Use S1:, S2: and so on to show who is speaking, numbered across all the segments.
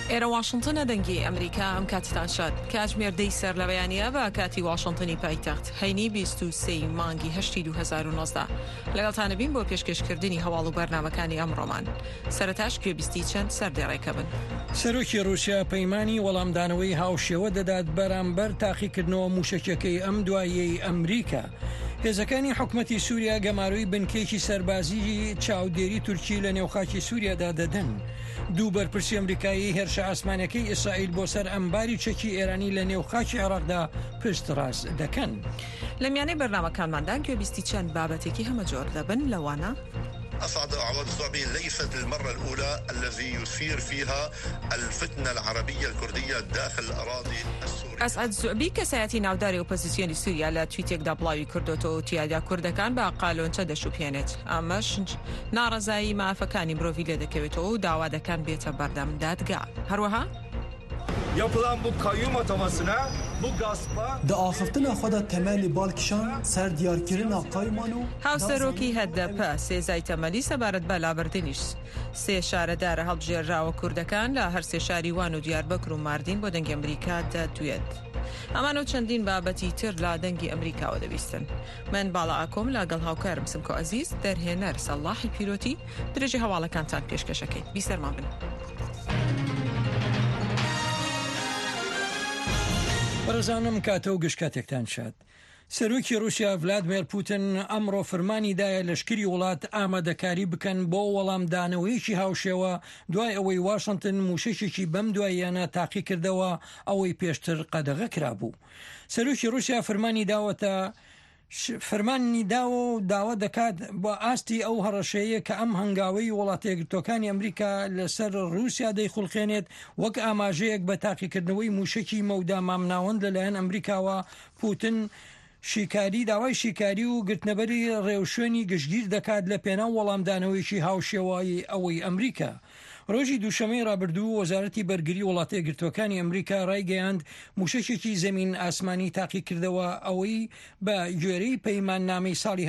S1: ئێرە واشنتنە دەنگی ئەمریکا ئەم کاتتان شاد کاتژمێر دەی سەر لە بەیانیە بە کاتی واشنتنی پایتەخت هەینی 23 مانگی 2019 لەگەڵتانە بین بۆ پێشکەشکردنی هەواڵ و بەرنامەکانی ئەمڕۆمان. سەرەتاش گوێبیستی چەند سەردێڕێکە بن.
S2: سەرۆکی رووسیا پەیمانی وەڵامدانەوەی هاوشێوە دەدات بەرامبەر تاقیکردنەوە موشکەکەی ئەم دوایەی ئەمریکا. هێزەکانی حکومەتی سووریا گەماروی بنکێکی سەربازی چاودێری تورکی لە نێوخاکی سووریادا دەدەن. دوو بەرپرسی ئەمریکایی هێرشە ئاسمانەکەی ئیسرائیل بۆ سەر ئەمباری چەکی ئێرانی لە نێوخاکی عێراقدا پشت ڕاست دەکەن.
S1: لە میانەی بەرنامەکانماندا گوێبیستی چەند بابەتێکی هەمەجۆر دەبن لەوانە
S3: أصعد أعوام الصعبة ليست المرة الأولى الذي يثير فيها الفتنة العربية الكردية داخل الأراضي السورية.
S1: ئەسعەد زوعبی کەسایەتی ناوداری ئۆپۆزیسیۆنی سووریا لە تویتێکدا بڵاوی کردوتەوە تیادا کوردەکان بە قالۆنچە دەشوپێنێت. ئەمەش ناڕەزایی مافەکانی مرۆڤی لێ دەکەوێتەوە و داوا دەکەن بێتە بەردەم دادگا. هەروەها
S4: yapılan bu kayyum atamasına, bu gaspa
S5: داخفتنا خود تمالی بالکشان سر دیارکردن قایمان و
S1: هاوسەرۆکی هەدەپە سێزای تەمەلی سەبارەت بە لابردنیش سێ شارەدارە هەڵبژێراوە کوردەکان لە هەر سێ شاریوان و دیاربەکر و ماردین بۆ دەنگی ئەمریکا دەدوێت. ئەمان و چەندین بابەتی تر لا دەنگی ئەمریکاوە دەبیستن. من باڵا ئاکۆم لەگەڵ هاوکارم سمکۆ عەزیز دەرهێنەر سەڵاحی پیرۆتی درێژی هەواڵەکانتان پێشکەشەکەیت. بیسەرمان بن.
S2: بەڕێزانم کاتە و گشتکاتێکتان شاد. سەرۆکی رووسیا ڤلادیمیر پوتین ئەمڕۆ فەرمانی دایە لەشکری وڵات ئامادەکاری بکەن بۆ وەڵامدانەوەیەکی هاوشێوە دوای ئەوەی واشنتن موشکێکی بەم دواییانە تاقی کردەوە ئەوەی پێشتر قەدەغە کرابوو. سەرۆکی رووسیا فەرمانی داوە و داوا دەکات بۆ ئاستی ئەو هەڕەشەیە کە ئەم هەنگاوی وڵاتە یەکگرتووەکانی ئەمریکا لەسەر رووسیا دەیخولخێنێت وەک ئاماژەیەک بە تاقیکردنەوەی موشکی مەودا مامناوەند لەلایەن ئەمریکاوە. پوتین داوای شیکاری و گرتنەبەری ڕێوشێنی گشتگیر دەکات لە پێناو وەڵامدانەوەیکی هاوشێوایی ئەوەی ئەمریکا. ڕۆژی دووشەمەی ڕابردوو وەزارەتی بەرگری وڵاتە یەکگرتووەکانی ئەمریکا ڕایگەیاند موشکێکی زەمین ئاسمانی تاقی کردەوە ئەوەی بە گوێرەی پەیماننامەی ساڵی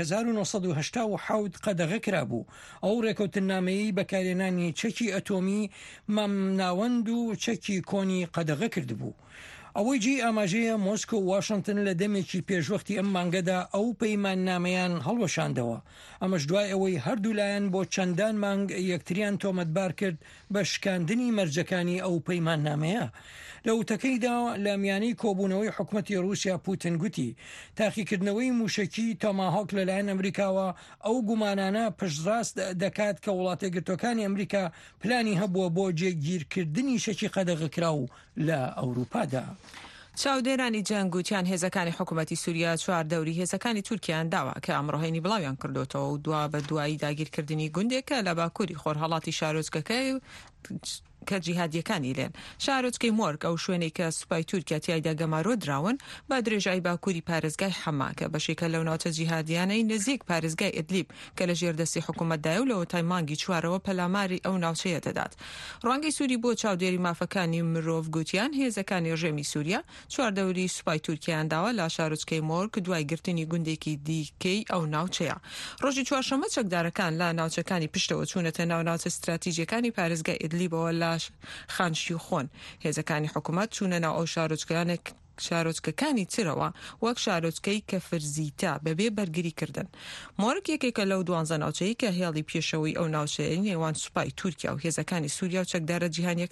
S2: 1970 قەدەغە کرابوو. ئەو ڕێکەوتنامەیەی بەکارهێنانی چەکی ئەتۆمی مامناوەند و چەکی کۆنی قەدەغە کردبوو. ئەوەی جێی ئاماژەیە مۆسکۆ و واشنتن لە دەمێکی پێشوەختی ئەم مانگەدا ئەو پەیماننامەیان هەڵوەشاندەوە. ئەمەش دوای ئەوەی هەردوو لایەن بۆ چەندان مانگ یەکتریان تۆمەتبار کرد بە شکاندنی مەرجەکانی ئەو پەیماننامەیە. لە وتەکەیدا لە میانەی کۆبوونەوەی حکومەتی رووسیا پوتین گوتی تاقیکردنەوەی موشکی تۆماهۆک لەلایەن ئەمریکاوە ئەو گومانانە پشتڕاست دەکات کە وڵاتە یەکگرتووەکانی ئەمریکا پلانی هەبووە بۆ جێگیرکردنی شەکی قەدەغەکراو لە ئەوروپادا.
S1: چاودێرانی جەنگوتیان هێزەکانی حکوومەتی سووریا چوار دەوری هێزەکانی تورکیان داوا کە ئەمڕۆهێنی بڵاویان کردوتەوە و دوا بە دوایی داگیرکردنی گوندێکە لە باکووری خۆرهەڵاتی شارۆچکەکەی کە جیهادیەکانی لێن. شارۆچکەی مۆرگ ئەو شوێنەی کە سوپای تورکیا تیایدا گەمارۆ دراون با درێژایی باکووری پارێزگای حەما کە بەشێکە لەو ناوچە جیهادیانەی نزیک پارێزگای ئیدلیب کە لە ژێردەستی حکوومەتدایە و لەوە تایمانگی چوارەوە پەلاماری ئەو ناوچەیە دەدات. ڕوانگەی سووری بۆ چاودێری مافەکانی مرۆڤ گوتیان هێزەکانی ڕژێمی سووریا چوار دەوری سوپای تورکیان داوە لە شارۆچکەی مۆرگ دوای گرتنی گوندێکی دیکەی ئەو ناوچەیە. ڕۆژی چوارشەممە چەکدارەکان لە ناوچەکانی پشتەوە چوونەتە ناوناوچە استراتیژیەکانی پارێزگای ئیدلیبەوە لە خانشی و خۆن. هێزەکانی حکوومەت چوونە ناو ئەو شارۆچکەکانی ترەوە وەک شارۆچکەی کە فرزیتا بەبێ بەرگری کردن. مۆرگ یەکێکە لەو 12 ناوچەی کە هێڵی پێشەوەی ئەو ناوچەیە نێوان سوپای تورکیا و هێزەکانی سووریا و چەکدارە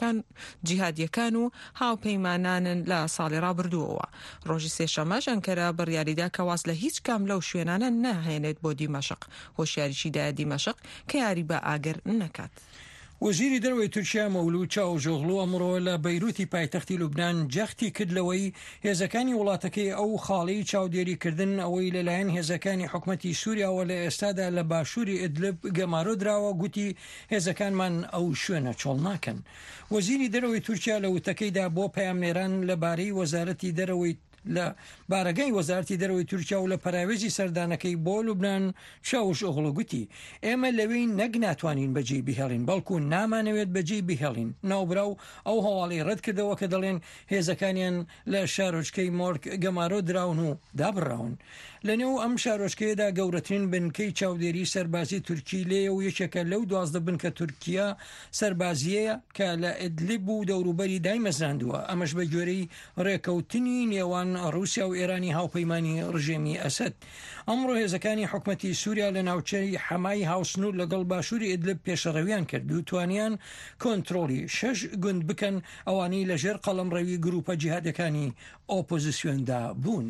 S1: جیهادیەکان و هاوپەیمانانن لە ساڵی ڕابردووەوە. ڕۆژی سێشەمەش ئەنکەرە بڕیاریدا کە واز لە هیچ کام لەو شوێنانە ناهێنێت بۆ دیمەشق. هۆشیاریشی دایە دیمەشق کە یاری بە ئاگەر نەکات.
S2: وەزیری دەرەوەی تورکیا مەولود چاوژۆغلو ئەمڕۆ لە بەیروتی پایتەختی لوبنان جەختی کردلەوەی هێزەکانی وڵاتەکەی ئەو خاڵی چاودێریکردن ئەوەی لەلایەن هێزەکانی حکومەتی سووریاوە لە ئێستادا لە باشووری ئیدلب گەمارۆ دراوە. گوتی هێزەکانمان ئەو شوێنە چۆڵ ناکەن. وەزیری دەرەوەی تورکیا لە وتەکەیدا بۆ پەیامنێران لەبارەی وەزارەتی دەرەوەی لە بارەگەی وەزارەتی دەرەوەی تورکیا و لە پەراوێزی سەردانەکەی بۆ لوبنان چاوش ئۆغڵۆ گوتی ئێمە لەوەی نەک ناتوانین بەجێ بهێڵین بەڵکو نامانەوێت بەجێ بهێڵین. ناوبراو ئەو هەواڵی ڕەت کردەوە کە دەڵێن هێزەکانیان لە شارۆچکەی مۆرگ گەمارۆ دراون و دابڕاون. لەنێو ئەم شارۆچکەیەدا گەورەترین بنکەی چاودێری سەربازی تورکی لێ و یەکێکە لەو 12 بنکە تورکیا سەربازیەیە کە لە ئیدلیب و دەوروبەری دایمەزاندووە. ئەمەش بە گوێرەی ڕێکەوتنی نێوان رووسیا و ئێرانی هاوپەیمانی ڕژێمی ئەسەد. ئەمڕۆ هێزەکانی حکومەتی سووریا لە ناوچەی حەمای هاوسنوور لەگەڵ باشووری ئیدلیب پێشەڕەویان کرد و توانیان کۆنتترۆلی 6 گوند بکەن ئەوانەی لەژێر قەڵەمڕەوی گروپە جیهادەکانی ئۆپۆزیسیۆندا بوون.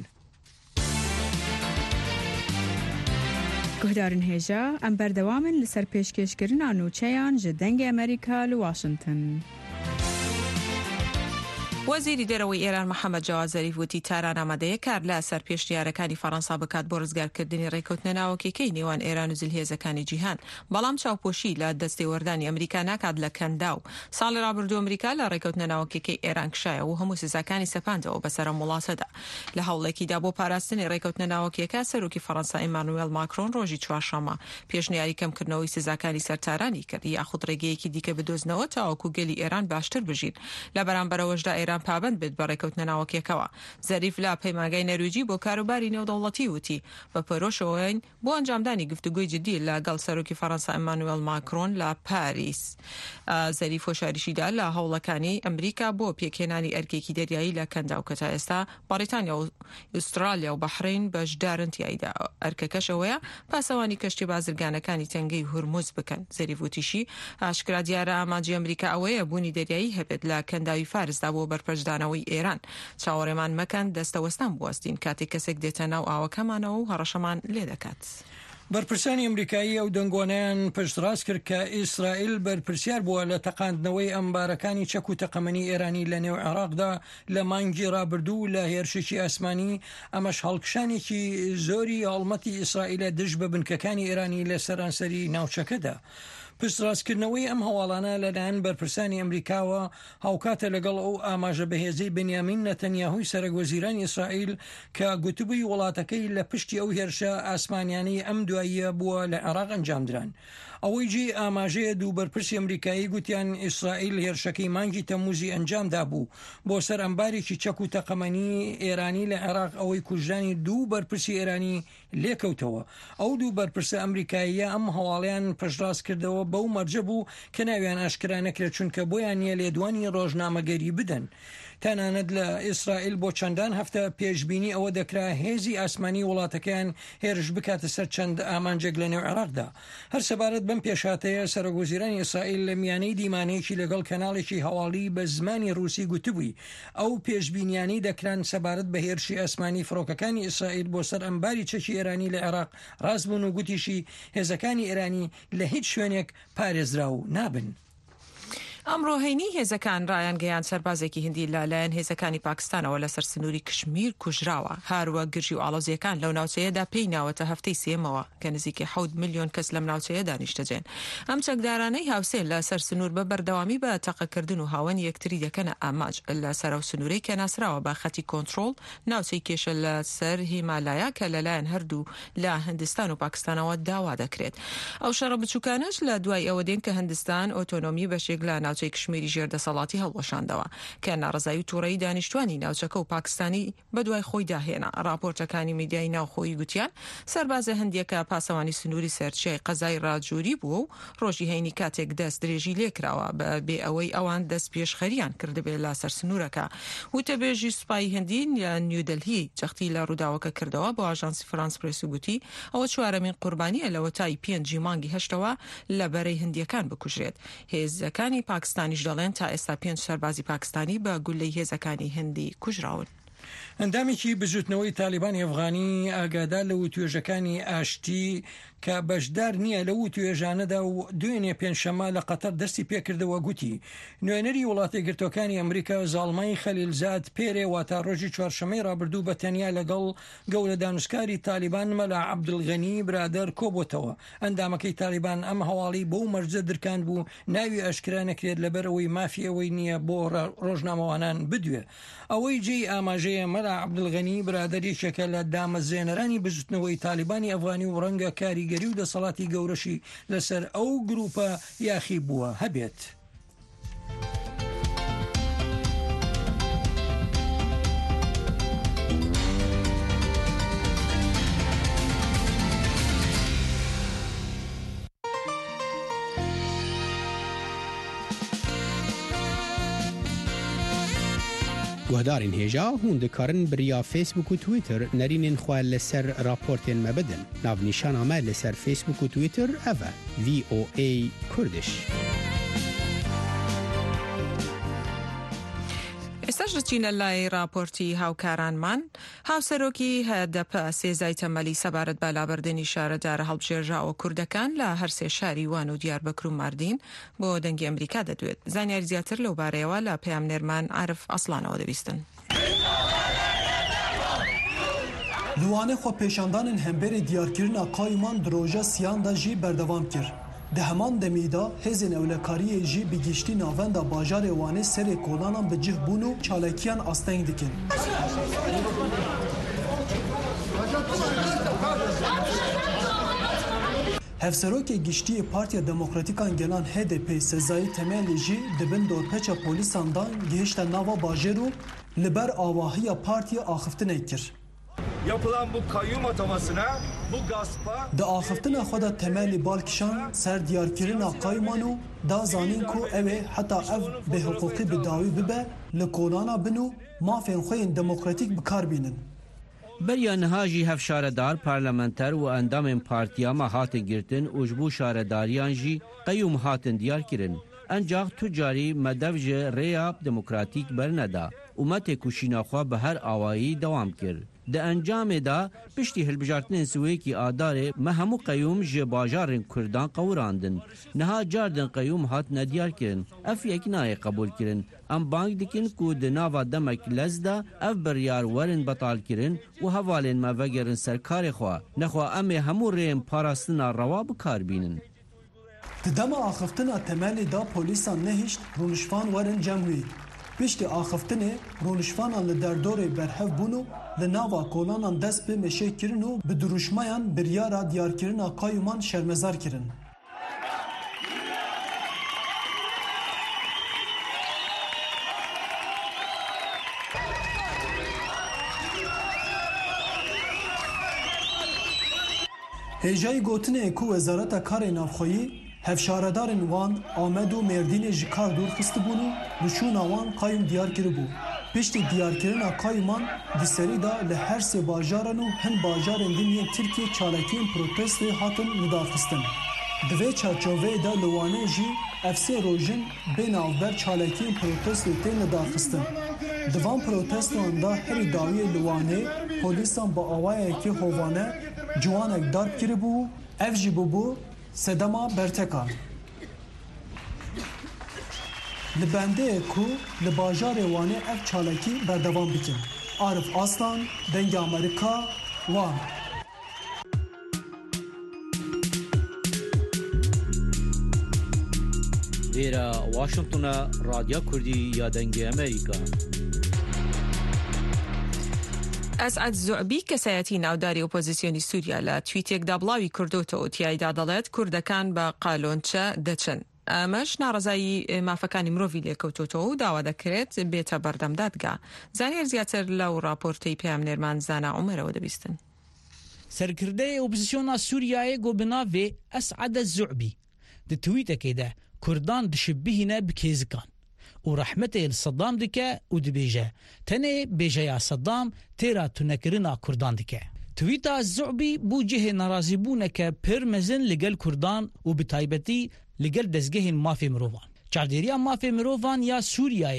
S6: گهدارن هێژە ئەم بەردەوامن لەسەر پێشکەشکردنا نوچەیان ji dengê ئەمریکا لە واشنگتن.
S1: وەزیری دەرەوەی ئێران محەممەد جاواد زەریف وتی تاران ئامادەیە کار لە سەر پێشنیارەکانی فەڕەنسا بکات بۆ ڕزگارکردنی ڕێکەوتنە ناوەکیەکەی نێوان ئێران و جلهێزەکانی جیهان، بەڵام چاوپۆشی لە دەستەی وەردانی ئەمریکا ناکات لە کەندا و ساڵی ڕابردوو ئەمریکا لە ڕێکەوتنە ناوەکیەکەی ئێران کشایە و هەموو سزاکانی سەپاندەوە بەسەر وڵاتەدا. لە هەوڵێکیدا بۆ پاراستنی ڕێکەوتنە ناوەکیەکە سەرۆکی فەڕەنسا ئیمانوئێل ماکرۆن ڕۆژی چوارشەممە پێشنیاری کەمکردنەوەی سزاکانی سەرتارانی کرد یاخود ڕێگەیەکی دیکە بدۆزنەوە تاوەکو گەلی ئێران باشتر بژین. لە بەرامبەرەوەشدا ئێران پابند بێت بە ڕێکەوتنە ناوەکیەکەوە. زەریف لە پەیمانگای نەرویجی بۆ کاروباری نێودەوڵەتی وتی بە پەرۆشەوەین بۆ ئەنجامدانی گفتوگوی جدی لەگەڵ سەرۆکی فەڕەنسا ئیمانوئێل ماکرۆن لە پاریس. زەریف هۆشاریشیدا لە هەوڵەکانی ئەمریکا بۆ پێکهێنانی ئەرکێکی دەریایی لە کەندا و کە تا ئێستا بەریتانیا و ئوسترالیا و بەحرین بەشدارن تیایدا. ئەرکەکەشەوەیە پاسەوانی کەشتی بازرگانەکانی تەنگەی هورموز بکەن. زەریف وتیشی ئاشکرا دیارە ئاماجی ئەمریکا ئەوەیە بوونی دەریایی هەبێت لە کەنداوی فارسدا بۆ بەرپەرشدانەوەی ئێران. چاوەڕێمان مەکەن دەستەوەستان بوەستین کاتێک کەسێک دێتە ناو ئاوەکەمانەوە و هەڕەشەمان لێ دەکات.
S2: بەرپرسانی ئەمریکایی ئەو دەنگۆنیان پشتڕاست کرد کە ئیسرائیل بەرپرسیار بووە لە تەقاندنەوەی ئەمبارەکانی چەک و تەقەمەنی ئێرانی لە نێو عێراقدا لە مانگی ڕابردوو لە هێرشێکی ئاسمانی. ئەمەش هەڵکشانێکی زۆری هەڵمەتی ئیسرائیلە دژ بە بنکەکانی ئێرانی لە سەرانسەری ناوچەکەدا. پشتڕاستکردنەوەی ئەم هەواڵانە لەلایەن بەرپرسانی ئەمریکاوە هاوکاتە لەگەڵ ئەو ئاماژە بەهێزەی بنیامین نەتەنیاهوی سەرۆکوەزیرانی ئیسرائیل کە گوتبووی وڵاتەکەی لە پشتی ئەو هێرشە ئاسمانیانەی ئەم دواییە بووە لە عێراق ئەنجامدران. ئەوەی جێ ئاماژەیە دوو بەرپرسی ئەمریکایی گوتیان ئیسرائیل هێرشەکەی مانگی تەموزی ئەنجامدا بوو بۆ سەر ئەمبارێکی چەک و تەقەمەنی ئێرانی لە عێراق ئەوەی کوژانی دوو بەرپرسی ئێرانی لێکەوتەوە. ئەو دوو بەرپرسە ئەمریکاییە ئەم هەواڵیان پشتڕاست کردەوە بەو مەرجە بوو کە ناویان ئاشکرا نەکرێت چونکە بۆیان نیە لێدوانی ڕۆژنامەگەری بدەن. تەنانەت لە ئیسرائیل بۆ چەندان هەفتە پێشبینی ئەوە دەکرا هێزی ئاسمانی وڵاتەکەیان هێرش بکاتە سەر چەند ئامانجێک لە نێو عێراقدا. هەر سەبارەت بەم پێشاتەیە سەرۆکوەزیرانی ئیسرائیل لە میانەی دیمانەیەکی لەگەڵ کەناڵێکی هەواڵی بە زمانی رووسی گوتبووی ئەو پێشبینیانی دەکران سەبارەت بە هێرشی ئاسمانی فڕۆکەکانی ئیسرائیل بۆ سەر ئەمباری چەکی ئێرانی لە عێراق ڕاست بوون و گوتیشی هێزەکانی ئێرانی لە هیچ شوێنێک پارێزراو نابن.
S1: ئەمڕۆ هەینی هێزەکان ڕایان گەیان سەربازێکی هندی لەلایەن هێزەکانی پاکستانەوە لەسەر سنووری کشمیر کوژراوە. هاروە گرژی و ئاڵۆزیەکان لەو ناوچەیەدا پێی ناوەتە هەفتەی سێمەوە کە نزیکەی 7 ملیۆن کەس لەم ناوچەیەدا نیشتەجێن. ئەم چەکدارانەی هاوسێن لە سەر سنوور بە بەردەوامی بە تەقەکردن و هاوەنی یەکتری دەکەنە ئاماج لە سەرەو سنوورەی کە ناسراوە بە خەتی کۆنتترۆل ناوچەی کێشە لە سەر هیمالایە کە لەلایەن هەردوو لە هندستان و پاکستانەوە داوا دەکرێت. ئەو شەڕە بچووکانش لە دوای ئەوە دێن کە هندستان ئۆتۆنۆمی بەشێک لە ناوچەی کشمیری ژێردەسەڵاتی هەڵوەشاندەوە کە ناڕزایی و تووڕەیی دانیشتوانی ناوچەکە و پاکستانی بەدوای خۆی داهێنا. راپۆرتەکانی میدیای ناوخۆیی گوتیان سەربازە هەندێکە پاسەوانی سنووری سەرچێ قەزای ڕاجووری بووە و ڕۆژی هەینی کاتێک دەست درێژی لێکراوە بێ ئەوەی ئەوان دەست پێشخەریان کردبێت لا سەر سنوورەکە. وتەبێژی سوپای هەندی لە نیودەلهی جەختی لە ڕووداوەکە کردەوە بۆ ئاژانسی فرانس پرێس و گوتی ئەوە چوارەمین قوربانیە لەوە تای 5 مانگی هەشتەوە لە بەرەی هەندیەکان بکوژرێت. هێزەکانی پاکستانیش دەڵێن تا ئێستا 5 سەربازی پاکستانی بە گولەی هێزەکانی هەندی کوژراون.
S2: ئەندامێکی بزوتنەوەی تالیبانی ئەفغانی ئاگادار لە توێژەکانی ئاشتی کە بەشدار نییە لەو توێژانەدا و دوێنێ پێنجشەمە لە قەتەر دەستی پێکردەوە گوتی نوێنەری وڵاتی گرتوەکانی ئەمریکا زاڵمای خەلیلزاد پێرێ واتە ڕۆژی چوارشەمەی ڕابردوو بە تەنیا لەگەڵ گەورە دانوستکاری تالیبان مەلا عەبدولغەنی برادەر کۆبووتەوە. ئەندامەکەی تالیبان ئەم هەواڵی بۆ مەرجە درکاند بوو ناوی ئەشکرا نەکرێت لەبەرەوەی مافیەوەی نییە بۆ ڕۆژنامەوانان بدوێ. ئەوەی جێی ئاماژەیە مەلا عەبدولغەنی برادەریێکێکە لە دامەزێنەرانی بزوتنەوەی تالیبانی ئەفغانی و ڕەنگە کاریگەری و دەسەڵاتی گەورەشی لەسەر ئەو گروپە یاخی بووە هەبێت.
S7: گوهدارین هێژا هون دikarin biriya Facebook و Twitter nerînên xwe li ser raportên me bidin. Navnîşana me li ser Facebook û Twitter ev e VOA Kurdish.
S1: ئێستاش دەچینە لای راپۆرتی هاوکارانمان. هاوسەرۆکی هەدەپە سێزای تەمەلی سەبارەت بە لابردنی شارەدارە هەڵبژێژراوە کوردەکان لە هەر سێ شاری وان و دیاربەکر و ماردین بۆ دەنگی ئەمریکا دەدوێت. زانیاری زیاتر لەو بارەیەوە لە پەیامنێرمان عارف ئەسڵانەوە دەبیستن.
S5: لوانê xwe pêşandanên hemberê diyarkirina Kayûman di roja siyan da jî berdewam kir. Di heman demî da hêzên ewlekariyê jî bi giştî navenda bajarê Wanê serê kolanan bi cih bûn û çalakiyan asteng dikin. Hevserokê giştiyê Partiya Demokratîkan Gelan HDP Sezai Temelî jî dibin dorpeça polîsan da gihişte nava bajêr û li ber avahiya partiya axiftinê kir.
S4: Yapılan bu kayyum atamasına, bu gaspa...
S5: Di axiftina xwe de temelî balkişan ser diyarkirina Kayûman û da zanîn ku ew ê heta ev bêhiqûqî bi dawî bibe li kolana bin û mafên xwe yên demokratîk bikar bînin.
S8: Beriya niha jî hev şaredar, parlamenter û endamên partiya me hatin girtin û ji bo şaredariyan jî qeyûm hatin diyar kirin. Encaq tu carî me dev ji rêya demokratîk berneda û me têkuşîna xwe bi her awayî dewam kir. Di encamê da piştî hilbijartinên Swêkî Adarê me hemû qeyûm ji bajarên Kurdan qewirandin. Niha cardin qeyûm hat nediyar kirin. Ev yek nayê qebûl kirin. Em bang dikin ku di nava demek lez de ev biryar werin betal kirin û hevalên me vegerin ser karê xwe. Nexwe em ê hemû rêyên parastina rewa bikar bînin.
S5: Di dema axiftina temelê da polîsan nehîşt rûnişvan werin cem wî. Piştî axiftinê rûnişvanan li derdorê berhev bûn û li nava kolanan dest bi meşê kirin û bi duruşmayan biryara diyarkirina Kayûman şermezar kirin. Hêjayî gotinê ku Wezareta Karê Navxweyî hevşaredarên wan Amed û Mêrdînê ji kar dûr xistibûn û rûçûna wan Kayûm diyar kiribû. Piştî diyarkirina Kayûman di serî da li her sê bajaran û hin bajarên din yên Tirkiye çalakiyên protestê hatin nidafxistin. Di vê çarçoveyê de li Wanê jî ev sê rojin bê navber çalakiyên protestê tên nidafxistin. Di van protestan da herî dawiyê li Wanê polîsan bi awayekî hovane ciwanek darb kiribû û ev jî bûbû sedema bertekan. Li bendeyê ku li bajarê Wanê ev çalakî berdewam bikin. Arif Aslan, Dengê Amerîka, Wan.
S8: Vêra Washington'a Radya Kurdî ya Dengê Amerîka.
S1: ئەسعەد زوعبی کەسایەتی ناوداری ئۆپۆزیسیۆنی سووریا لە تویتێکدا بڵاوی کردوتەوە تیایدا دەڵێت کوردەکان بە قالۆنچە دەچن. ئەمەش ناڕزایی مافەکانی مرۆڤی لێکەوتوتەوە و داوا دەکرێت بێتە بەردەم دادگا. زانیار زیاتر لەو راپۆرتەی پەیامنێرمان زانا عومەرەوە دەبیستن.
S9: سەرکردەی ئۆپۆزیسیۆنا سووریایە گۆبناوێ ئەسعەد زوعبی di tweetekê de Kurdan dişibihîne bi kêzikan û rehmetê li Seddam dike û dibêje tenê bêjeya Seddam têra tunekirina Kurdan dike. Tweeta Zu'bî bû cihê nerazîbûneke pir mezin li gel Kurdan û bi taybetî li gel dezgehên mafê mirovan. Çavdêriya mafê mirovan ya Sûriyayê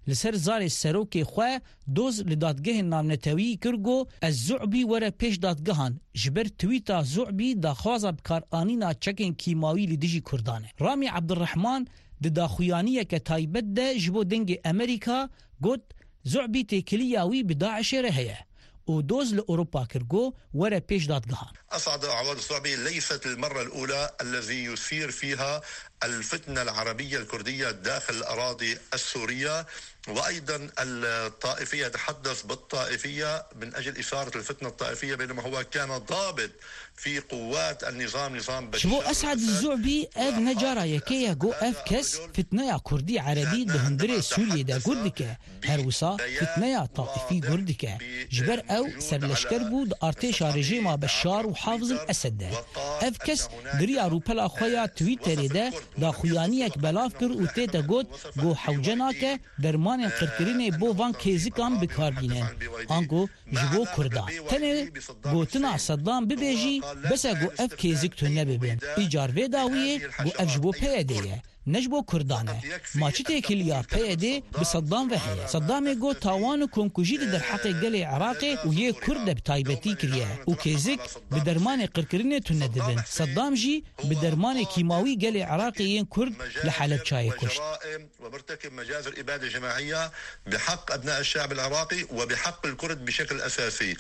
S9: لسر زار سروکی خو دوز لدادگه نامنتوی کرگو از زعبی وره پیش دادگهان جبر تویتا زعبی دا خوازا بکار آنینا چکن کیماوی لدیجی کردانه. رامی عبدالرحمن دا خویانیه که تایبت ده جبو دنگ امریکا گوت زعبی تکلیاوی بداعش رهیه و دوز لأوروبا كرغو ورا بيش دادگهان.
S3: أصعد عواد الزعبي ليست المرة الأولى الذي يثير فيها الفتنة العربية الكردية داخل الأراضي السورية، وأيضا الطائفية يتحدث بالطائفية من أجل إثارة الفتنة الطائفية، بينما هو كان ضابط في قوات النظام نظام بشار.
S9: شبو أسعد الزعبي أف نجارة يكيا جو أف كس فتنة كردي عربي دهندري سوريا دا كردكا هروسا فتنة طائفي كردكا جبر أو سرلشكر بود ارتشا رجيما بشار وحافظ الأسد أف كس دريا روبلا خويا تويتر دا خويانيك بلاف كر وتيتا قد جو حوجناك درمان قرقرين بو وان كيزيكام بكاربينين آنگو جبو كردان تنه قوتنا صدام ببيجي بس جو اف كيزيك تونه ببين ايجار ويداوية جو اف جبو پيديه نجبو كردانه ماچي تيكليا پيدي بصدام وهي صدام جو تاوان كونكوجي در حق قلي عراقي ويه كرد بتايبتي كريه وكيزيك بدرمان قرقرين تونه دبن صدام جي بدرمان كيماوي قلي عراقيين كرد لحلب شاي كشت
S3: ومرتكب مجازر إبادة جماعية بحق أبناء الشعب العراقي وبحق الكرد بشكل أساسي،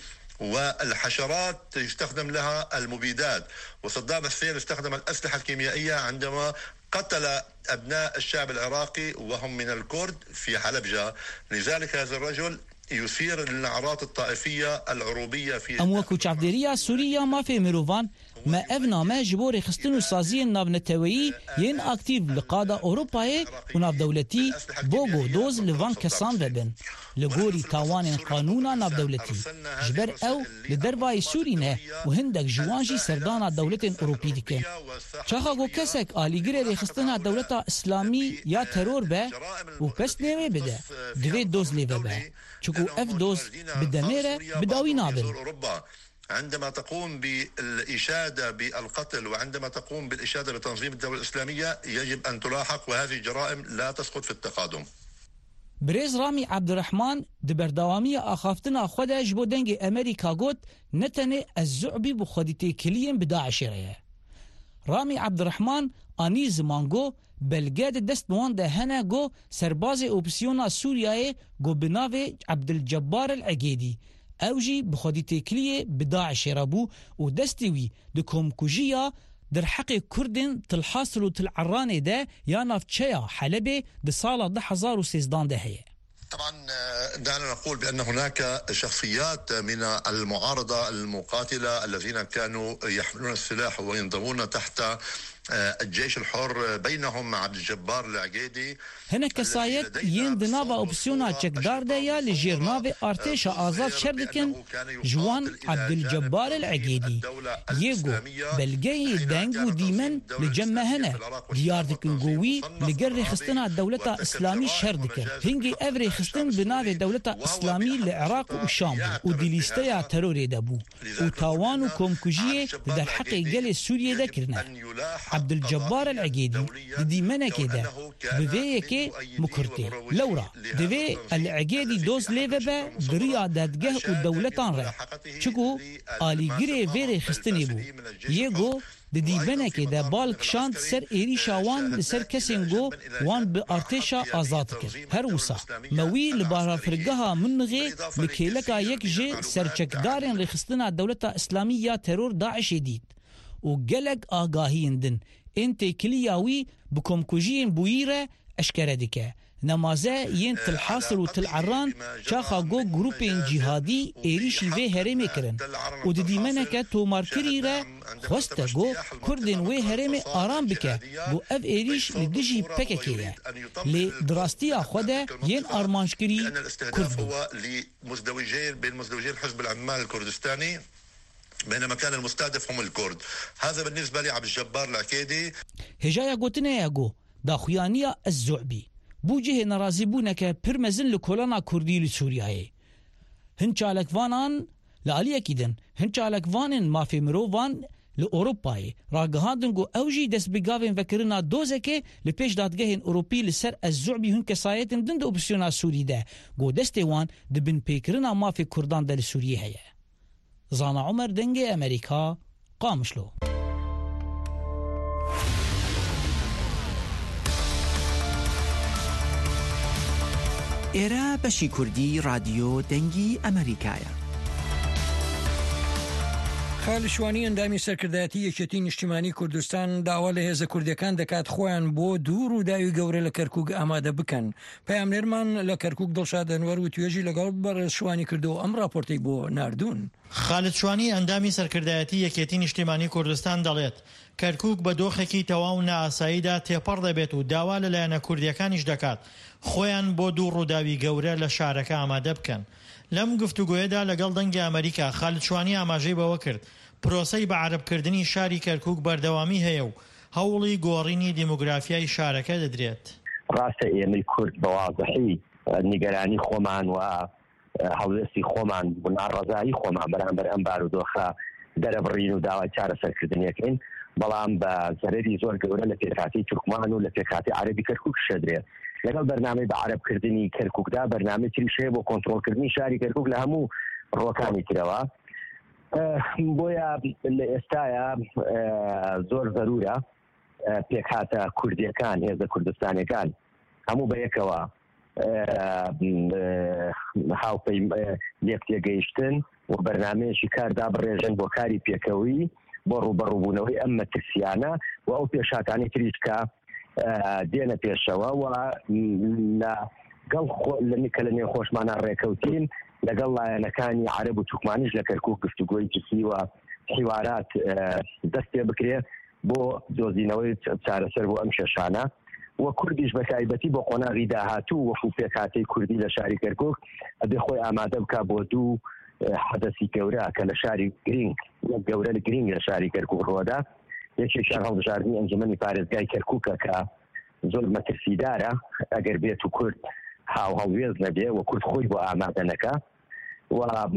S3: والحشرات يستخدم لها المبيدات، وصدام حسين استخدم الأسلحة الكيميائية عندما قتل أبناء الشعب العراقي وهم من الكرد في حلبجة. لذلك هذا الرجل يثير النعرات الطائفية العروبية في
S9: أموكو شعبديريا سوريا ما في مروفان ما أفنا ما جبوري خستنو سازي نابنتوي ين أكتيف لقادة أوروباي وناف دولتي بوغو دوز لفان كسان ببن لغوري تاوان قانونا ناف دولتي جبر أو لدرباي سورينا وهندك جوانجي سردانا دولة أوروبي ديكن چاخاقو كسك آليگري رخستنا دولة إسلامي يا ترور با وبس نيوه بده دوه دوز ليوه با چكو اف دوز بدميره بداوي نابن.
S3: عندما تقوم بالإشادة بالقتل وعندما تقوم بالإشادة بتنظيم الدولة الإسلامية يجب أن تلاحق، وهذه الجرائم لا تسقط في التقادم.
S9: بريز رامي عبد الرحمن دبردوامية أخافتنا خدا جبو دنج أمريكا قوت نتني الزعبي بخدتي كليا بداعش ريه. رامي عبد الرحمن آني زمانگو بلغاد دست نوان ده هنه گو سرباز اوبسيونا سوريا گو بناوي عبد الجبار العقيدي اوجي بخودي تكليه بداعش رابو ودستوي دكم كوجيا در حق كردن تلحاصلو تلعراني ده يانا في تشيا حلبي بصالة 2013 ده هي.
S3: طبعا دعنا نقول بأن هناك شخصيات من المعارضة المقاتلة الذين كانوا يحملون السلاح وينضمون تحت الجيش الحر، بينهم عبد الجبار العقيدي.
S9: هنا كسايت يند نافا اوبسيونا تشكدار دايا لجير نافي ارتيشا آزاد شردكن جوان عبد الجبار العقيدي ييغو بلغي دانغو ديمن لجمع هنا دياردكن قوي لقر خستنا الدولة اسلامي شردكن هنجي افري خستن بنافي دولة اسلامي لعراق وشام وديليستيا تروري دابو وتاوان وكومكوجيه در حق قل سوريا ذكرنا. عبد الجبار العقيدي دي منا كده بفيه كي مكرتي لورا دي العقيدي دوز ليفبا دريا دادگه ودولتان را چكو آلي گري ويري خستني بو يگو دي منا كده بالك شاند سر ايري شاوان لسر كسنگو وان بارتشا آزاد كر هروسا موي لبارا فرقها منغي لكيلكا يك جي سرچكدارين رخستنا دولة اسلامية ترور داعش ديد وقلق آگاهين دن انت كلياوي بكم كوجين بويرة اشكردك نمازه ين تلحاصل وتلعران شاخا جو جروبين جهادي ايريشي في هرمي كرن وددي منك تو ماركري را خوستا جو كردن وي هرمي آرام بك جو اف ايريش لدجي بككيه لدراستيا خودا ين ارمانشكري
S3: كرد هو لمزدوجين بين مزدوجين حزب العمال الكردستاني، بينما كان المستهدف هم الكرد. هذا بالنسبة لعبد الجبار العقيدي.
S9: هجايا قوتنا ياغو دا خويانية الزعبي بوجه نرازي بونك برمزن لكولانا كردي لسوريا هنچالك وانان لعليا كيدن هنچالك وانن ما في مروفان لە ئۆروپایە ڕاگەهاندن ئەوژی دەست بگاوێن vekirina dozekê li pêş dadgehên Ewropî li ser Ez-Zu'bî hûn kesayetên din de opsiyona Sûrî de got destê wan di bin pêkirina mafê Kurdan de li Sûriyê heye. Zana Umer dengê Amerîka, Qamişlo.
S10: ئێرە بەشی کوردی رادیۆ دەنگی ئەمریکایە.
S2: خالیشوانی ئەندامی سەرکردایەتی یەکێتی نیشتیمانی کوردستان داوا لە هێزە کوردەکان دەکات خۆیان بۆ دوو ڕووداوی گەورە لە کەرکووک ئامادە بکەن. پەیامنێرمان لە کەرکووک دڵشاد ئەنوەر و توێژی لەگەڵ بەڕێزشوانی کردو ئەم راپۆرتەی بۆ ناردوون.
S11: خالدشوانی ئەندامی سەرکردایەتی یەکێتی نیشتیمانی کوردستان دەڵێت کەرکووک بە دۆخێکی تەواو نائاساییدا تێپەڕ دەبێت و داوا لەلایەنە کوردیەکانیش دەکات خۆیان بۆ دوو ڕووداوی گەورە لە شارەکە ئامادە بکەن. لەم گفتوگۆیەدا لەگەڵ دەنگی ئەمریکا خالدشوانی ئاماژەی بەوە کرد پرۆسەی بە عەرەبکردنی شاری کەرکووک بەردەوامی هەیە و هەوڵی گۆڕینی دیموگرافیای شارەکە دەدرێت.
S12: ڕاستە ئێمەی کورد بە واضحی نیگەرانی خۆمان و هەڵوێستی خۆمان ناڕەزایی خۆمان بەرامبەر ئەم بارودۆخە دەرەبڕین و داوای چارەسەرکردنیەکەین، بەڵام بە زەرەری زۆر گەورە لە پێکهاتی تورکمان و لە پێکهاتی عەرەبی کەرکووک شەدرێت. لەگەڵ بەرنامەی بە عەرەبکردنی کەرکووکدا بەرنامەی تریش هەیە بۆ کۆنتڕۆڵکردنی شاری کەرکووک لە هەموو ڕۆکانی ترەوە. بۆیە لە ئێستاە زۆر ضرورە پێکهاتە کوردیەکان هێزە کوردستانیەکان هەموو بەیەکەوە هاوپەی لێک تێگەیشتن و بەرنامەیەکی کاردا بڕێژن بۆ کاری پێکەوەی بۆ ڕوبەڕووبوونەوەی ئەم مەترسیانە و ئەو پێشاتانی تریش کە دێنە پێشەوە و کە لە نێو خۆشمانە ڕێکەوتین لەگەڵ لایەنەکانی عەرەب و توکمانیش لە کەرکووک گفتوگۆی جدی و حیوارات دەست پێ بکرێ بۆ دۆزینەوەی چارەسەر بۆ ئەم شەشانە و کوردیش بە تایبەتی بۆ قۆناغی داهاتوو وەکو پێکهاتەی کوردی لە شاری کەرکووک ئەبێ خۆی ئامادە بکە بۆ دوو حەدەسی گەورە کە لە شاری گرنگ گەورە لە گرنگ لە شاری کەرکووک ڕۆدا. یەکێکیان هەڵبژاردننی ئەنجومەنی پارێزگای کەرکووکە کە زۆر مەترسیدارە ئەگەر بێت و کورد هاو هەڵوێز نەبێ و کورد خۆی بۆ ئامادە نەکە و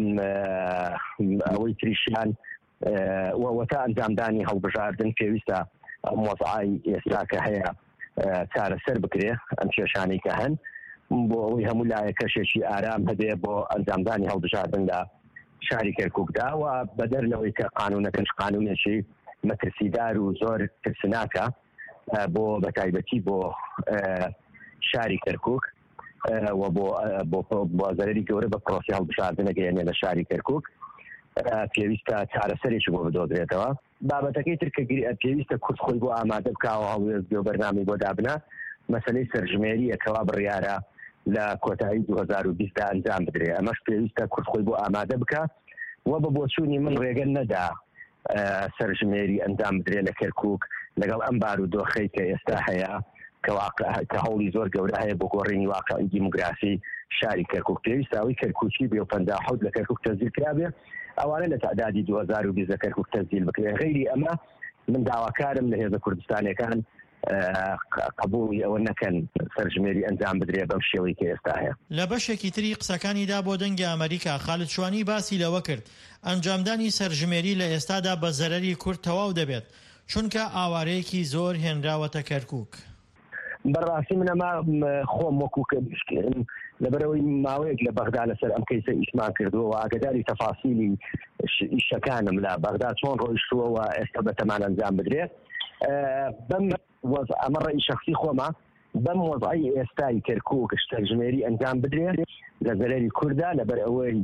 S12: ئەوەی تریشیان وەتا ئەنجامدانی هەڵبژاردن پێویستە ئەم وەزعای ئێستا کە هەیە چارەسەر بکرێ ئەم کێشانەی کە هەن بۆ ئەوەی هەموو لایە کەشێکی ئارام هەبێ بۆ ئەنجامدانی هەڵبژاردن لە شاری کەرکووکدا و بەدەر لەوەی کە قانونەکەش قانونێکی مەترسیدار و زۆر ترسناکە بۆ بەتایبەتی بۆ شاری کەرکووک و بۆ زەرەری گەورە بە پرۆسی هەڵبژاردن ئەگەیەنێ لە شاری کەرکووک پێویستە چارەسەرێکی بۆ بدۆدرێتەوە. بابەتەکەی تر کە پێویستە کورد خۆی بۆ ئامادە بکاوە هەڵوێزی و بەرنامی بۆ دابنا مەسەلەی سەرژمێریە کەوا بڕیارە لە کۆتایی 2020 ئەنجام بدرێ. ئەمەش پێویستە کورد خۆی بۆ ئامادە بکە و بە بۆچوونی من ڕێگە نەدا سەرژمێری ئەنجام بدرێ لە کەرکووک لەگەڵ ئەم بارودۆخەی کە ئێستا هەیە کە هەوڵی زۆر گەورە هەیە بۆ گۆڕینی واقعی دیموگراسی شاری کەرکووک. پێویستە ئەوەی کەرکووکی بێ و 50 لە کەرکووک تەزیل کرابێ ئەوانە لە تعدادی 2020 لە کەرکووک تەزیل بکرێن. غەیری ئەمە من داواکارم لە هێزە کوردستانیەکان قبولی ئەوە نەکەن سەرژمێری ئەنجام بدرێ بەم شێوەی کە ئێستا هەیە.
S11: لە بەشێکی تری قسەکانیدا بۆ دەنگی ئەمریکا خالدشوانی باسی لەوە کرد ئەنجامدانی سەرژمێری لە ئێستادا بە زەرەری کورد تەواو دەبێت چونکە ئاوارەیەکی زۆر هێنراوەتە کەرکووک.
S12: بەڕاستی منەما خۆم وەکو لەبەرەوەی ماوەیەک لە بەغدا لەسەر ئەم کەیسە ئیشمان کردووە و ئاگداری تەفاسیلی ئیشەکانم لە بەغدا چۆن ڕۆیشتووە و ئێستا بەتەمان ئەنجام بدرێت. بەم ئەمە ڕێی شەخصی خۆمە بەم وەزعی ئێستای کەرکووک سەرژمێری ئەنجام بدرێت لە زەرەری کووردا لەبەر ئەوەی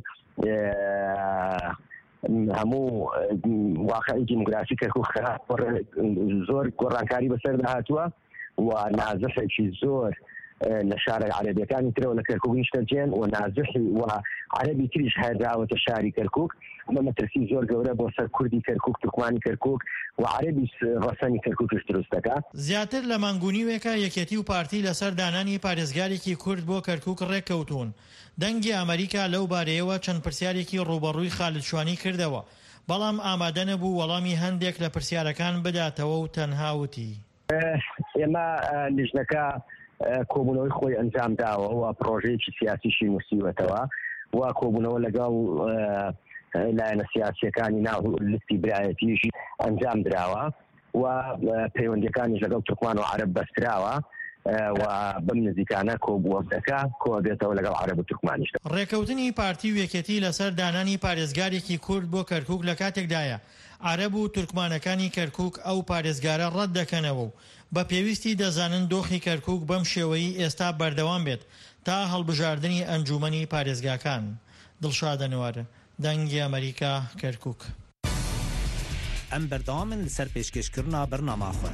S12: هەموو واقعی دیموگرافی کەرکووک زۆر گۆڕانکاری بەسەر داهاتووە و نازحێکی زۆر لە شارە عەرەبیەکانی ترەوە لە کەرکووک نیشتەجێن و نازحی و عەرەبی تریش هەداوەتە شاری کەرکووک. ئەمە مەترسی زۆر گەورە بۆ سەر کوردی کەرکووک توکمانی کەرکووک و عەرەبی ڕەسەنی کەرکووکش دروست دەکات.
S11: زیاتر لە مانگونیوێکە یەکێتی و پارتی لەسەر دانانی پارێزگارێکی کورد بۆ کەرکووک ڕێککەوتون. دەنگی ئەمریکا لەو بارەیەوە چەند پرسیارێکی ڕوبەڕووی خالدشوانی کردەوە بەڵام ئامادە نەبوو وەڵامی هەندێک لە پرسیارەکان بداتەوە و تەنها وتی
S12: ئێمە لیژنەکە کۆبوونەوەی خۆی ئەنجام داوە و پرۆژەیەکی سیاسیشی نووسیوەتەوە و کۆبوونەوە لەگەڵ لایەنە سیاسیەکانی ناو لیستی برایەتیشی ئەنجام دراوە و پەیوەندیەکانیش لەگەڵ تورکمان و عەرەب بەستراوە و بەم نزیکانە کۆبووەستەکە کۆ بێتەوە لەگەڵ عەرەب و تورکمانیشدا.
S11: ڕێکەوتنی پارتی و یەکێتی لەسەر دانانی پارێزگارێکی کورد بۆ کەرکووک لە کاتێکدایە عەرەب و تورکمانەکانی کەرکووک ئەو پارێزگارە ڕەت دەکەنەوە و بە پێویستی دەزانن دۆخی کەرکووک بەم شێوەیی ئێستا بەردەوام بێت تا هەڵبژاردننی ئەنجومەنی پارێزگاکان. دڵشادە نوارە، دەنگی ئەمریکا، کەرکووک.
S13: ئەم بەردەوامن لەسەر پێشکەشکردنا بەرنامەخۆ.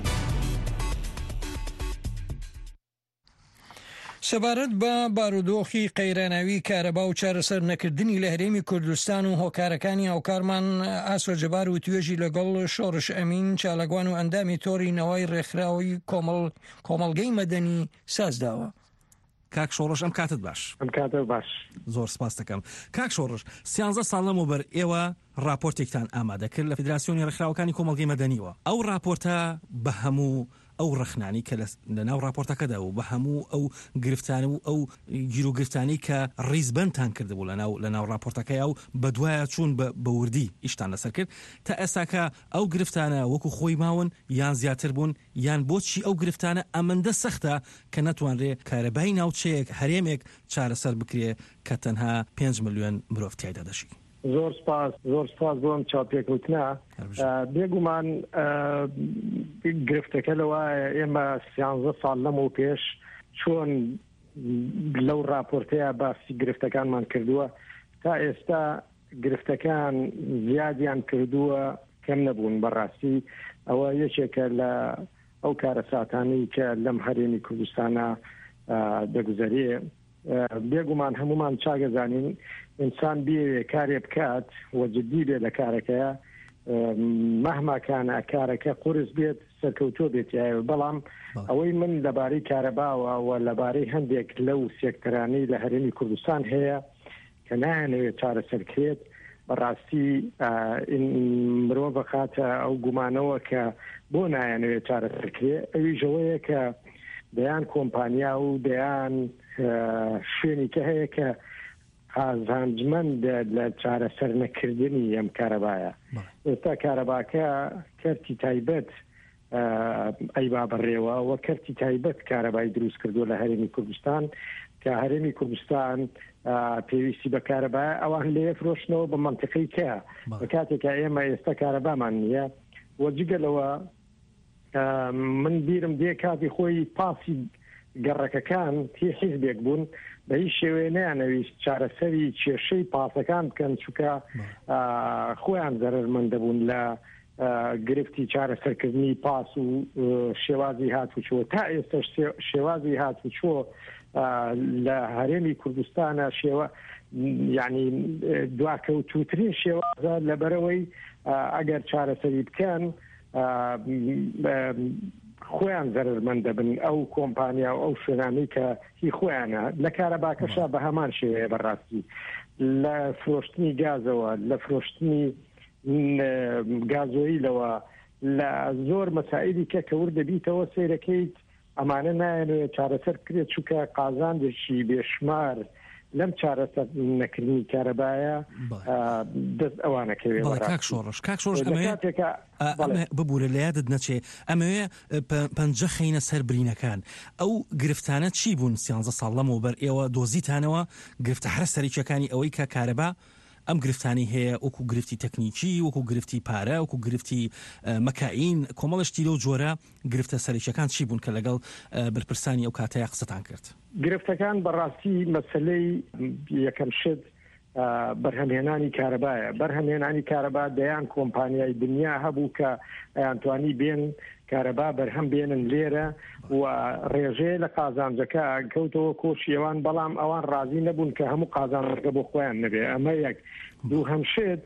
S2: سەبارەت بە بارودۆخی قەیراناوی کارەبا و چارەسەر نەکردنی لە هەرێمی کوردستان و هۆکارەکانی هاوکارمان ئاسۆ جەبار و توێژی لەگەڵ شۆڕش ئەمین چالاگوان و ئەندامی تۆڕی نەوای ڕێکخراوی کۆمەڵگەی مەدەنی سازداوە.
S14: کاک شۆڕش ئەم کاتت باش.
S15: ئەم کاتە باش.
S14: زۆر سپاس دەکەم. کاک شۆڕش 13 ساڵ لەمەوبەر ئێوە راپۆرتێکتان ئامادە کرد لە فیدراسیۆنی ڕێکخراوەکانی کۆمەڵگەی مەدەنیەوە. ئەو راپۆرتە بە هەموو ئەو ڕخنانی کە لە ناو راپۆرتەکەدا و بە هەموو ئەو گرفتانە و ئەو گیرۆگرفتانی کە ڕیزبەندتان کردبوو لە ناو راپۆرتەکەی و بە دوایە چوون بە وردی ئیشتان لەسەر کرد تا ئێستاکە ئەو گرفتانە وەکو خۆی ماون یان زیاتر بوون یان بۆچی ئەو گرفتانە ئەمەندە سەختە کە نەتوانرێ کارەبای ناوچەیەک هەرێمێک چارەسەر بکرێ کە تەنها 5 ملیۆن مرۆڤ تیایدا دەژی.
S15: زۆر سپاس بۆم چاپێکوتنا. بێگومان گرفتەکە لەوایە ئێمە 13 ساڵ لەمەوە پێش چۆن لەو راپۆرتەیە باسی گرفتەکانمان کردووە تا ئێستا گرفتەکان زیادیان کردووە کەم نەبوون. بەڕاستی ئەوە یەکێکە لە ئەو کارە ساتانی کە لەم هەرێمی کوردستانە دەگوزەرێ. بێگومان هەمومان چاگەزانین ئینسان بێ کارێ بکات و جددی بێ لە کارەکەیە مەهماکانە کارەکە قورس بێت سەرکەوتۆ بێت بەڵام ئەوەی من لەبارەی کارەباوە و لەبارەی هەندێک لەو سێکتەرانەی لە هەرێمی کوردستان هەیە کە نایەنەوێت چارەسەرکرێت بەڕاستی مرۆڤ بخاتە ئەو گومانەوە کە بۆ نایەنەوێت چارەسەرکرێت ئەویژەوەیە کە دەیان کۆمپانیا و دەیان شوێنی کە هەیە کە قازانجمەند لە چارەسەر نەکردنی ئەم کارەبایە. ئێستا کارەباکە کەرتی تایبەت ئەیبا بەڕێوە و کەرتی تایبەت کارەبای دروست کردو لە هەرێمی کوردستان کە هەرێمی کوردستان پێویستی بە کارەبایە ئەوان لێ فرۆشتنەوە بە منتیقی کە بە کاتێکە ئێمە ئێستا کارەبامان نییە و جگەلەوە من بیرم دێ کاتی خۆی پاسی گەڕەکەکان هی حیزبێک بوون بە هیچ شێوەیە نەیانەویست چارەسەری کێشەی پاسەکان بکەن چونکە خۆیان زەرمەند دەبوون لە گرفتی چارەسەرکردنی پاس و شێوازی هاتوچۆ تا ئێستا شێوازی هاتوچۆ لە هەرێمی کوردستانە شێوە یعنی دواکەوتوترین شێوازە لەبەرەوەی ئەگەر چارەسەری بکەن خۆیان زەرمەند دەبن ئەو کۆمپانیا و ئەو شوێنانی کە هی خۆیانە لە کارەباکەشا بە هەمان شێوەیە بەڕاستی لە فرۆشتنی گازەوە لە فرۆشتنی گازۆیلەوە لە زۆر مەسائلی کە کەور دەبیتەوە سیرەکەیت ئەمانە نایەنێت چارەسەر بکرێت چونکە قازاندشی بێشمار لەم چارەسەر نەکردنی کارەبایە دەست ئەوانەکەوێت.
S14: کاک شۆڕش ببوورە لە یادت نەچێ ئەمەوێ پەنجە خەینە سەر برینەکان ئەو گرفتانە چی بوون 13 ساڵ لەمەوبەر ئێوە دۆزیتانەوە گرفتە هەرە سەرچەکانی ئەوەی کە کارەبا ئەم گرفتانی هەیە وەکو گرفتی تەکنیکی وەکو گرفتی پارە وەکو گرفتی مەکائین کۆمەڵشتی لەو جۆرە گرفتە سەرچەکان چی بوون کە لەگەڵ بەرپرسانی ئەو کاتەیە قسەتان کرد؟
S15: گرفتەکان بەڕاستی مەسلەی یەکەم شت بەرهەمهێنانی کارەبایە. بەرهەمهێنانی کارەبا دەیان کۆمپانیای دنیا هەبوو کە ئەیانتوانی بێن کارەبا بەرهەم بێنن لێرە و ڕێژەیە لە قازانجەکە کەوتەوە کۆشی ئەوان بەڵام ئەوان ڕازی نەبوون کە هەموو قازانجەکە بۆ خۆیان نەبێ. ئەمە یەک. دوو هەمشێت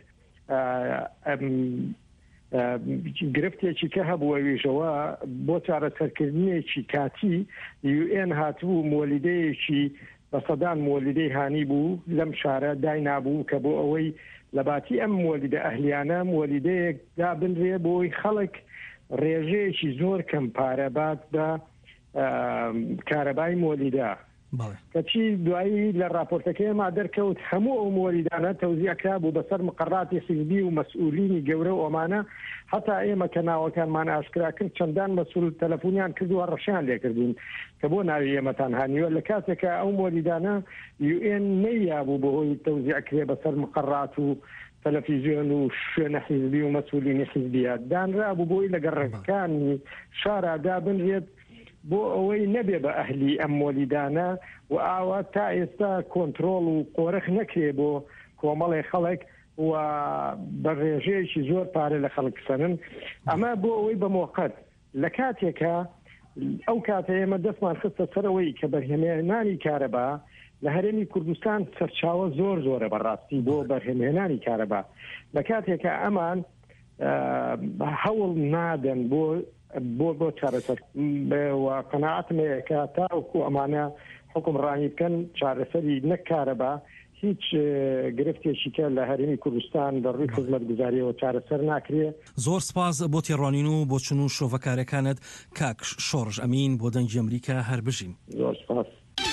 S15: گرفتێکی کە هەبووە وێژەوە بۆ چارەسەرکردنیەکی کاتی UN هاتبوو مۆلیدەیەکی بە سەدان مۆلیدەی هانی بوو لەم شارە دای نابوو کە بۆ ئەوەی لە باتی ئەم مۆلیدە ئەهلیانە مۆلیدەیەک دابنرێ بۆی خەڵک ڕێژەیەکی زۆر کەم پارەبات بە کارەبای مۆلیدا کەچی دوایی لە راپۆرتەکەیما دەرکەوت هەموو ئەو مۆریدانە تەوزیعکرا بوو بەسەر مقڕاتی حیزبی و مەسئولینی گەورە و ئەمانە هەتا ئێمە کە ناوەکانمان ئاشکرا کرد چەندان مەسئول تەلەفۆنیان کردووە ڕەشیان لێکردوون کە بۆ ناوی ئێمەتان هانیوە لە کاتێکە ئەو مۆریدانە UN نەیابوو بەهۆی تەوزیعکرێ بەسەر مقڕات و تەلەڤیزیۆن و شوێنە حیزبی و مەسئولینی حیزبیات دانرا بوو بۆی لە گەڕەکانی شارەدا بنرێت بۆ ئەوەی نەبێ بە ئەهلی ئەم مۆلیدانە و ئاوا تا ئێستا کۆنتترۆل و قۆرەخ نەکرێ بۆ کۆمەڵی خەڵک و بە ڕێژەیەکی زۆر پارە لە خەڵک سەرن ئەمە بۆ ئەوەی بە مۆقەت لە کاتێکە ئەو کاتە ئێمە دەستمان خستە سەرەوەی کە بەرهەمهێنانی کارەبا لە هەرێمی کوردستان سەرچاوە زۆر زۆرە بەڕاستی بۆ بەرهەمهێنانی کارەبا لە کاتێکە ئەمان هەوڵ نادەن بۆ چارەسەر قەناعەتمەیەکە تاوەکو ئەمانە حکومڕانی بکەن چارەسەری نەکارەبا هیچ گرفتێکی کە لە هەرێمی کوردستان بەڕووی خزمەتگوزاریەوە چارەسەر ناکرێ.
S14: زۆر سپاس بۆ تێڕوانین و بۆ چون و شۆڤەکارەکانت کاک شۆڕژ ئەمین بۆ دەنگی ئەمریکا هەر بژین.
S15: زۆر سپاس.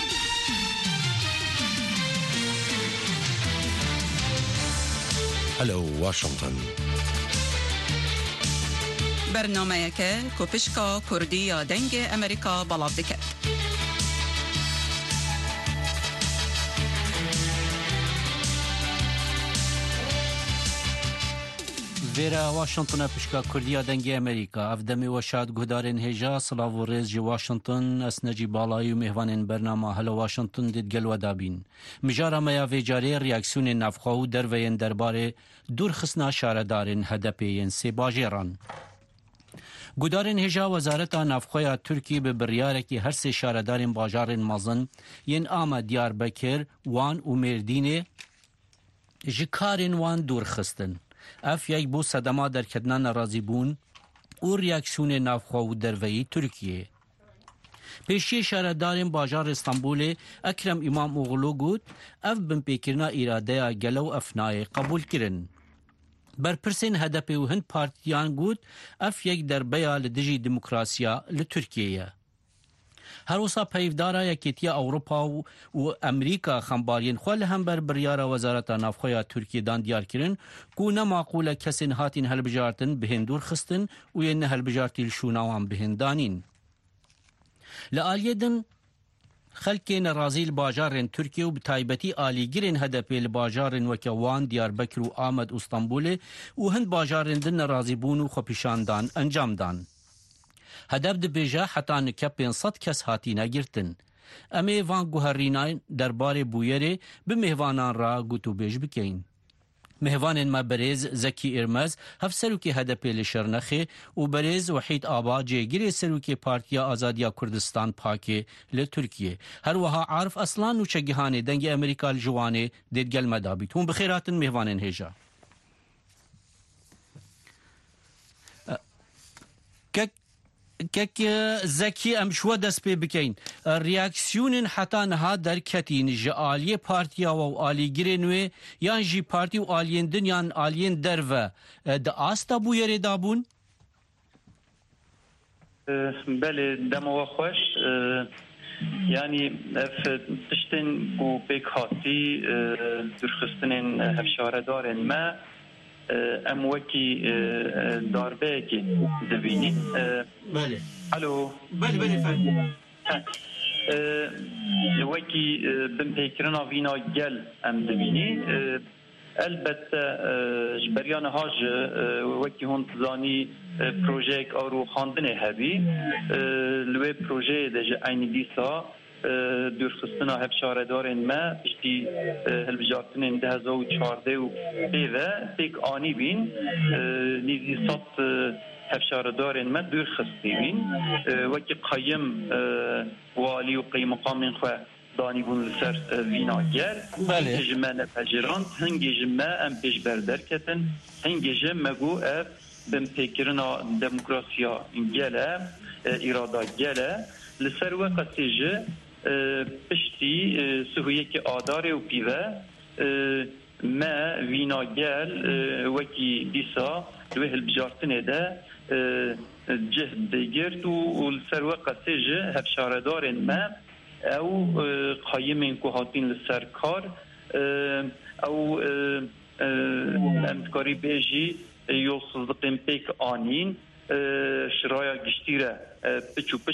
S16: هەلو واشنگتن
S17: بەرنامەیەکە کۆپشکا کوردی یا دەنگی ئەمریکا بەڵاو دەکات.
S8: Vêra Washingtona pişka Kurdiya dengê Amerîka ev demê weşat guhdarên hêja silav û rêz ji Washington esnecî balayî û mêhvanên bernama Hello Washington dê gel we dabîn. Mijara me ya vê carê reaksiyonên navxwe û derveyên derbarê dûrxistina şaredarên HDP yên sê bajêran. Guhdarên hêja Wezareta Navxweya Tirkiye bi biryarekî her sê şaredarên bajarên mezin yên Ama Diyarbekir, Wan û Mêrdînê ji karên wan dûrxistin. Ev yek bû sedema derketina nerazîbûn û reaksiyonê navxwe û derveyî Tirkiyeyê. Pêşiyê şaredarên bajarê Stenbolê Ekrem İmamoğlu got ev binpêkirina îradeya gele û efnayê qebûl kirin. Berpirsên HDP û Hind partiyan got ev yek derbeya li dijî demokrasiya li Tirkiyeyê ye. Her wisa peyvdara Yekêtiya Ewropa û Amerîka xembariyên xwe li hember biryara Wezareta Navxweya Tirkiyedan diyar kirin ku ne maqûl e kesên hatîn helbijartin bihên dûrxistin û yên nehelbijartî li şûna wan bihên danîn. Li aliyê din xelkê nerazî li bajarên Tirkiye û bi taybetî alîgirên HDP li bajarên weke Wan, Diyarbekir û Amed û Stenbolê û Hind bajarên din nerazîbûn û xwepîşandan encam dan. Hedef dibêje heta nikepên 100 kes hatîne girtin. Em ê van guherînan derbarê bûyerê bi mêhvanan ra gotûbêj bikeyn. Mêhvanên me berêz Zekî Irmez, hevserokê HDP li Şirnexê û berêz Wehîd Aba cêgirê serokê Partiya Azadiya Kurdistan Pakê li Tirkiye. Her wiha Arif Aslan û çegihanê dengê Amerîka li ji Wanê dê gel me dabît. Hûn bi xêr hatin mêhvanên hêja. Kek Zekî em şwe dest pê bikeyn. Reaksiyonên heta niha derketîn ji aliyê partiya we û alîgirên wê yan jî partî û aliyên din yan aliyên derve di asta bûyerê dabûn?
S18: Belê dema we xweş yanî ev tiştên ku pêk hatî dûrxistinên hevşaredarên me em wekî darbeyekê dibînîn.
S8: Belê.
S18: Alo.
S8: Belê ferdi.
S18: Wekî binpêkirina vîna gel em dibînî. Elbette ji beriya niha ji wekî hûn zanî projeyek arûxandinê hebî. Li wê projeyê de ji aynî dîsa dûrxistina hevşaredarên me piştî hilbijartinên 2014 û pêve pêk anî bîn nîzî 100 hevşaredarên me dûrxistî bîn. Wekî qayim walî û qeymeqamên xwe danîbûn li ser vîna gel. Hingê ji me nepejirand, hingê ji me em pêşber derketin, hingê ji me got ev binpêkirina demokrasiya gel e, îrada gel e. Li ser we qesê ji piştî sihuyekî adarê û pîve me vîna gel wekî dîsa li wê hilbijartinê de cih dêgirt û li ser we qesê ji hevşaredarên me او قایم کو هاتین لسرکار او امکاری بیجی یو صدقین پیک آنین شرایا گشتیره پچو پچ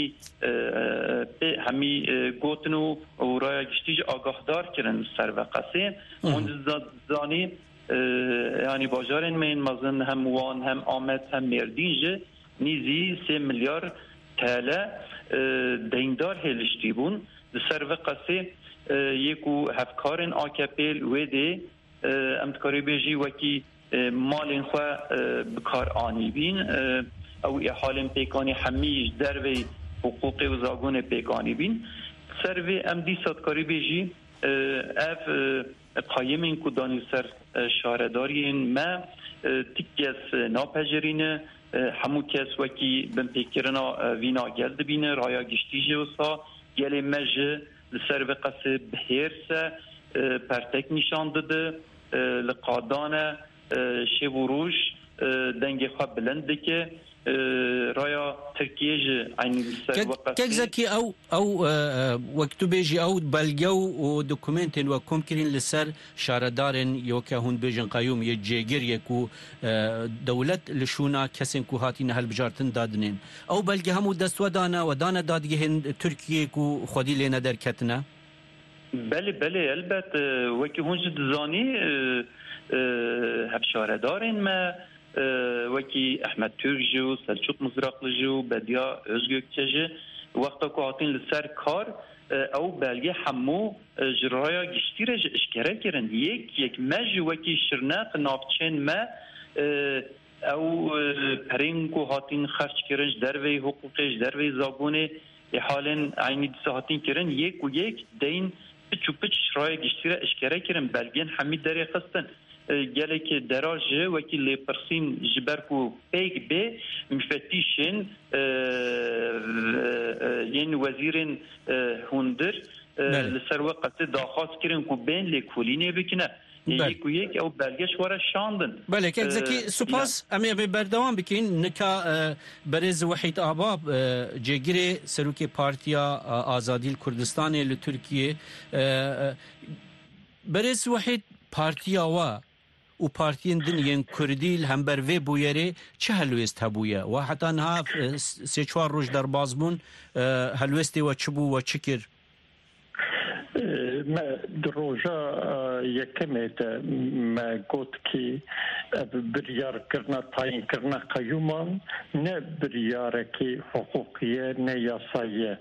S18: همی گوتنو و رایا گشتیج آگاهدار کرن سر و قصین اون زانی یعنی باجارن من مزن هم وان هم آمد هم مردینج نیزی 3 میلیارد تاله دیندار هلشتی بون سر و قصه یکو هفکارن آکپیل ویده امتکاری بیجی وکی مالین خواه بکار آنی بین او احالین پیکانی همیش دروی حقوق و زاگون پیکانی بین سروی امدی صدکاری بیجی اف قایمین کدانی سر شاردارین ما تکیس ناپجرینه همو کس وکی بن پیکرنا وینا گلد بینه رایا گشتیجه وسا گل مجه سر به قصه بهیرسه پرتک نشان داده لقادانه شب و روش دنگ خواه بلنده که رایا ترکیه عینی سر وقت
S8: زکی او وقتو بیجی او بلگو و دوکومنتین و کم کرین لسر شاردارن یو که هون بیجن قیوم یه جیگر یکو دولت لشونا کسین کو هاتین هل بجارتن دادنین او بلگه همو دستو دانا و دانا دادگه هن ترکیه کو خودی لینا در کتنا
S18: بله البت وکی هونج دزانی هفشاردارن ما وکی احمد ترجو سلچوق مزرقلجو بدیا özgökçeci وقتا که هاتین لسر کار او بلگه همو جرایا گشتیره اشکره کرن یک مج وکی شرناق نافچین ما او پرین که هاتین خرچ کرنج دروی حقوقش دروی زاگونه حالن عینی دسه هاتین کرن یک و یک دین پچو پچ شرایا گشتیره اشکره کرن بلگین حمید داری خستن گله که دراجه وکی لیپرسین جبرکو پیک به مفتیشن ین وزیرن هندر لسر وقت داخواست کرن کو بین لیکولینه بکنه یک و یک او بلگش واره شاندن
S8: بله که زکی سپاس امی بردوام بکین نکا برز وحید آباب جگیره سروک پارتیا آزادی کردستان لترکیه برز وحید پارتیا و پارتین دنیان کردی هم بر وی بویره چه هلوست هبویه و حتی نها 3-4 روز در بازبون هلوستی و چبو و چکر
S16: ما دروجا یکمیت ما گوت کی بریار کرنا تعیین کرنا قیومان نه بریار کی حقوقیه نه یاساییه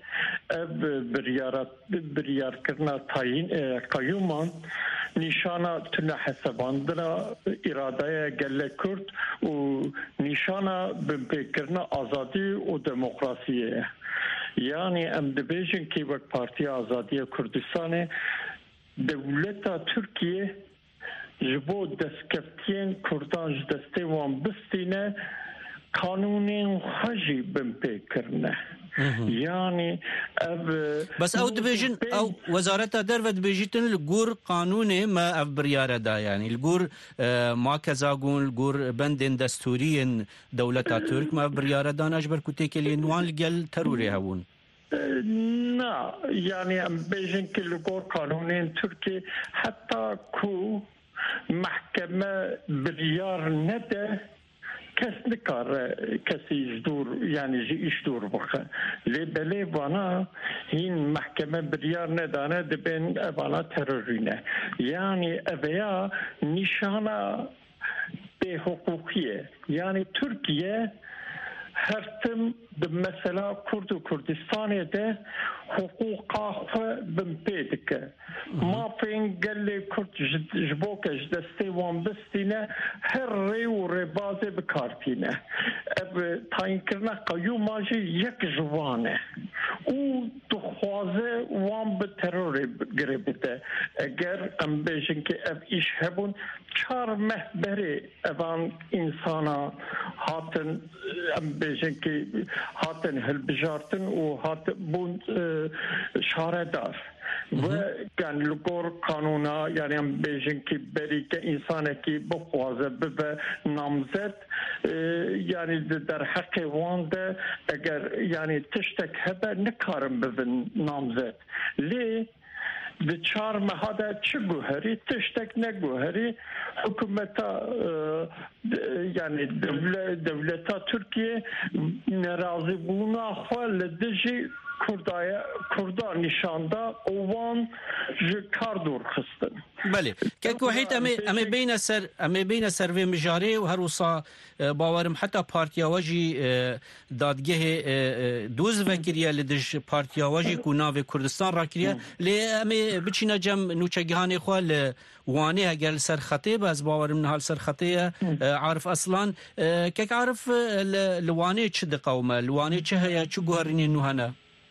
S16: بریار کرنا تعیین قیومان نشانه تنه حساباندنا اراده گله کرد و نشانه بکرنا آزادی و دموکراسیه یعنی ام دبیجن که وقت پارتی آزادی کردستان دولت ترکیه جبو دستکفتین کردان دسته وان بستینه قانون خجی بمپی کرنه یعنی
S8: بس او دبیجن او وزارت در و دبیجتن الگور قانون ما اف بریاره دا یعنی الگور ما کزاگون الگور بندن دستورین دولت ترک ما اف بریاره دا نجبر کتی که لینوان لگل تروری هون
S16: نه یعنی ام بیجن که الگور قانون ترکی حتی کو محکمه بریار نده کس نکار کسی دور یعنی ایش دور بخه لیبلی وانا این محکمه بریار ندانه دبین وانا ترورینه یعنی اویا نشانه به حقوقیه یعنی ترکیه هرتم مثلا کرد و کردستان ده حقوقا خو بمپیدکه ما فين قال لي كنت جبوكش دستي وان بستينا هر ري وربازي بكارتينا تاين كرنا قيوم ماجي يك جوانه و دخوازه وان بتروري قريبته اگر ام بيجن كي اف ايش هبون چار مهبري اوان انسانا هاتن ام بيجن كي هاتن هلبجارتن و هات بون شاردار و كان لقور قانونا يعني ام بيجن كي بريك انسان كي بخوازه به نامزد يعني در حق وانده اگر يعني تشتك هبه نكارم به نامزد ليه به چهار مهاده چه گوهری تشتک نگوهری حکومتا یعنی دولتا ترکیه نرازی بونا خواه لدجی کردان نشانده اوان کار دور خستن
S8: بله که وحید امی بین سر و مجاری و هر وصا باورم حتی پارتیاواجی دادگه دوز وکریه لدج پارتیاواجی کو ناو کردستان را کریه لی امی بچینا جم نوچگهانی خواه وانه اگر سر خطیب از باورم نهال سر خطیه عارف اصلا که عارف لوانه چه دقومه لوانه چه هیا چه گوهرینی نوهنه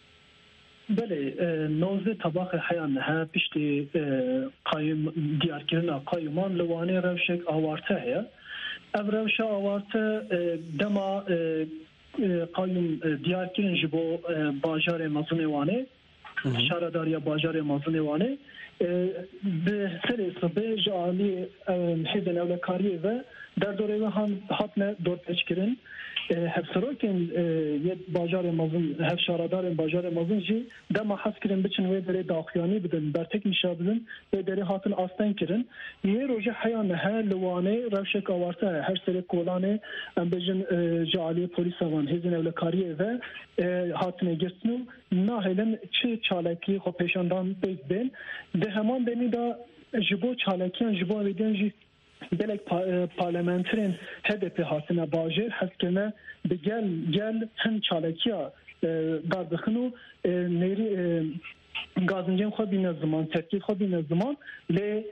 S19: بله نوزه طباق حیان ها پشتی قایم دیار کردن قایمان لوانه روشک آوارته هیا او روش آوارته دما قایم دیار کردن جبو باجار مزون وانه شارداری باجار مزون وانه به سر صبح جالی حزب اولکاری و در دوره و هم حتما دور پیش کردن هفسروکن یه باجار مازن هف شاردار باجار مازن جی دما حس کردن بچن و دره داخیانی بدن برتک میشه بدن و دره هاتن آستن کردن یه روزه حیان ها لوانه روشک آورته هر سری کولانه ام بجن جالی پلیس وان هزین اولکاری و هاتن گرتنو ناهلن چه چالکی خو پیشاندان بین ده همان بنیدا جبو چالکیان جبو بدن جی بلک پارلمانترین HDP هاتنه باجر هست که نه به گل هن چالکیا دادخنو نیری گازنجین خود بین زمان ترکیب خود بین زمان لی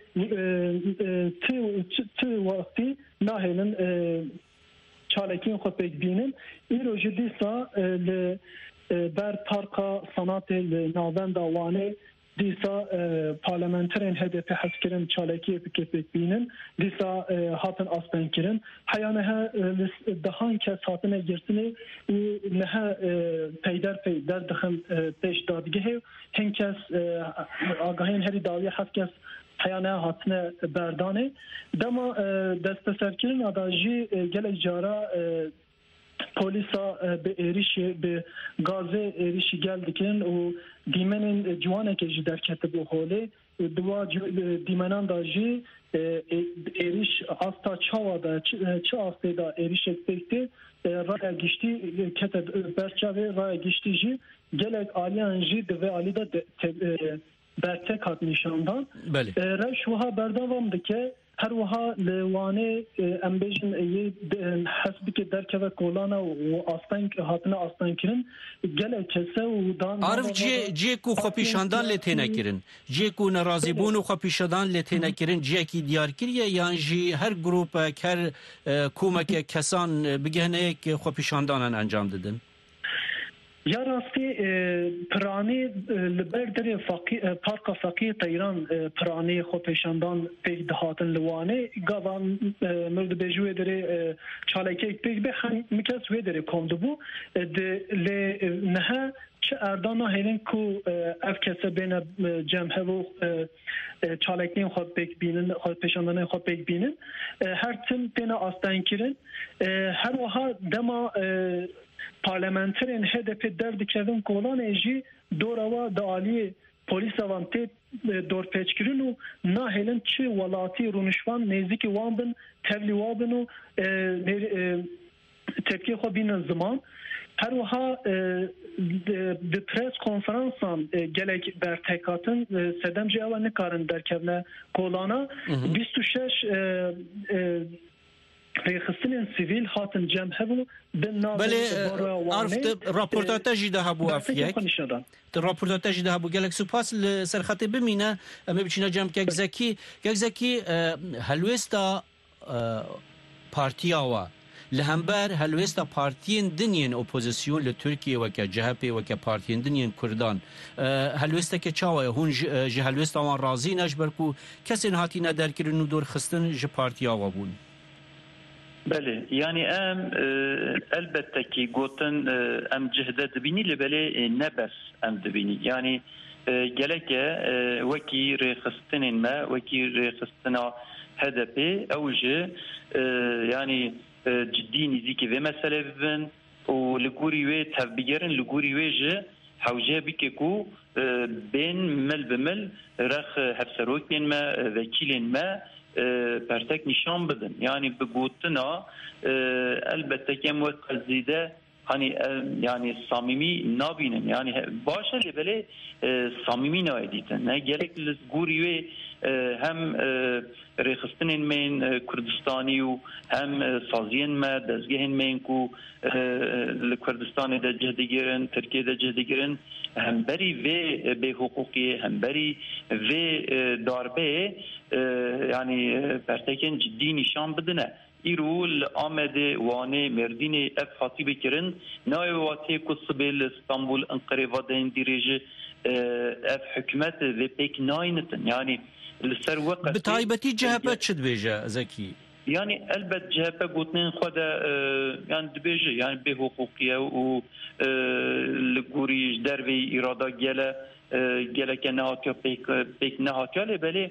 S19: تی وقتی ناهلن چالکین خود پیک بینن این روژه دیسا بر پارکا صنات ناوند آوانه دیسا پارلمانترین HDP حس کردن چالکی پیک بینن دیسا هاتن آسپن کردن حیانه ها دهان کس هاتن گرسنه نه پیدر دخم پیش دادگه هن کس آگاهین هری داوی حس کس حیانه هاتن بردانه دما دست سرکرین آداجی گل جارا پلیسا به ایریشی به گازه ایریشی گل دکن و دیمنین جوانه که جی در کتب و حوله دوا دیمنان دا جی ایریش آستا چاوا دا چه آسته دا ایریش اکتیکتی رای گشتی کتب برچاوه رای گشتی جی گلک آلیان جی دوه آلی دا برتک هات نشاندان رش وها بردوام دکه هر وها لوانه امبیجن یه حسب که درکه کولانا و آستان هاتنه آستان کرن گله کسه و دان
S8: عارف جی کو خپیشاندان لتینه کرن جی کو ناراضی بون و خپیشاندان لتینه کرن جی کی دیار کریه یان جی هر گروپ هر کومک کسان بگهنه یک خپیشاندان انجام دادن
S19: یا راستی پرانی لبر در پارک فقیه ایران پرانی خود پیشاندان پیک دهاتن لوانه گاوان مرد بجوه در چالکی پیک به هم میکس وی در کنده بو نه چه اردانا هیلن کو اف کسه بین جمعه و چالکی خود پیک بینن خود پیشاندان خود پیک بینن هر تیم بین آستان کرن هر وها دما پارلمانترین HDP درد کردن کولان ایجی دوروا دالی پلیس وانتی دور پیچ کردن و ناهلن چه ولاتی رونشوان نزدیک وان بن تبلی وابن و تبکی خو بین زمان هر وها د پریس کنفرانسان گلک برتکاتن سدم جوا نکارن درکونه کولانا 26 خستن سیویل هاتن جمع هبو
S8: بله عرفت راپورتاتا جیده هبو افیک راپورتاتا جیده هبو گلک سپاس سرخطی بمینه اما بچینا جمع که اگزاکی هلوستا پارتیاوا لهمبر هلوستا پارتین دنین اپوزیسیون لترکیه وکا جهپی وکا پارتین دنین کردان هلوستا که چاوه هون جه هلوستا وان رازی نجبر کو کسی نهاتی ندر کرن و دور خستن جه پارتیاوا بون
S18: بله يعني البته كي قوتن جهده دبيني لبلي نبس دبيني يعني جلك وكي رخصتن ما وكي رخصتنا هدفي اوجه يعني جديني زيكي في مسألة بن ولقوري وي تفبيرن لقوري ويجه حوجه بكيكو بين مل بمل رخ هفسروك بين ما وكيلين ما برتك نشان بدن يعني بقوتنا البته كم وقت زيده يعني الصميمي نابينن يعني باشه اللي بله صميمي نايديتن نجلك لسقوري هم رخصتن من كردستاني و هم سازين ما دزگهن من کو لكردستان ده جهدگیرن ترکیه ده جهدگیرن هم بری و به حقوقی هم بری و داربه يعني برتكن جدي نشان بدنا يرول آمده وانه مردين اف خاطي بكرن ناي واتي كسبل اسطنبول انقره ودين ديريج اف حكمت و بيك ناينتن يعني لسر وقت
S8: بتايبتي جهبه شد بيجا زكي
S18: يعني البت جهبه قوتنين خدا يعني دبيجه يعني بحقوقيه و لغوري دروي اراده گله كنا بيك نهاتيا لبلي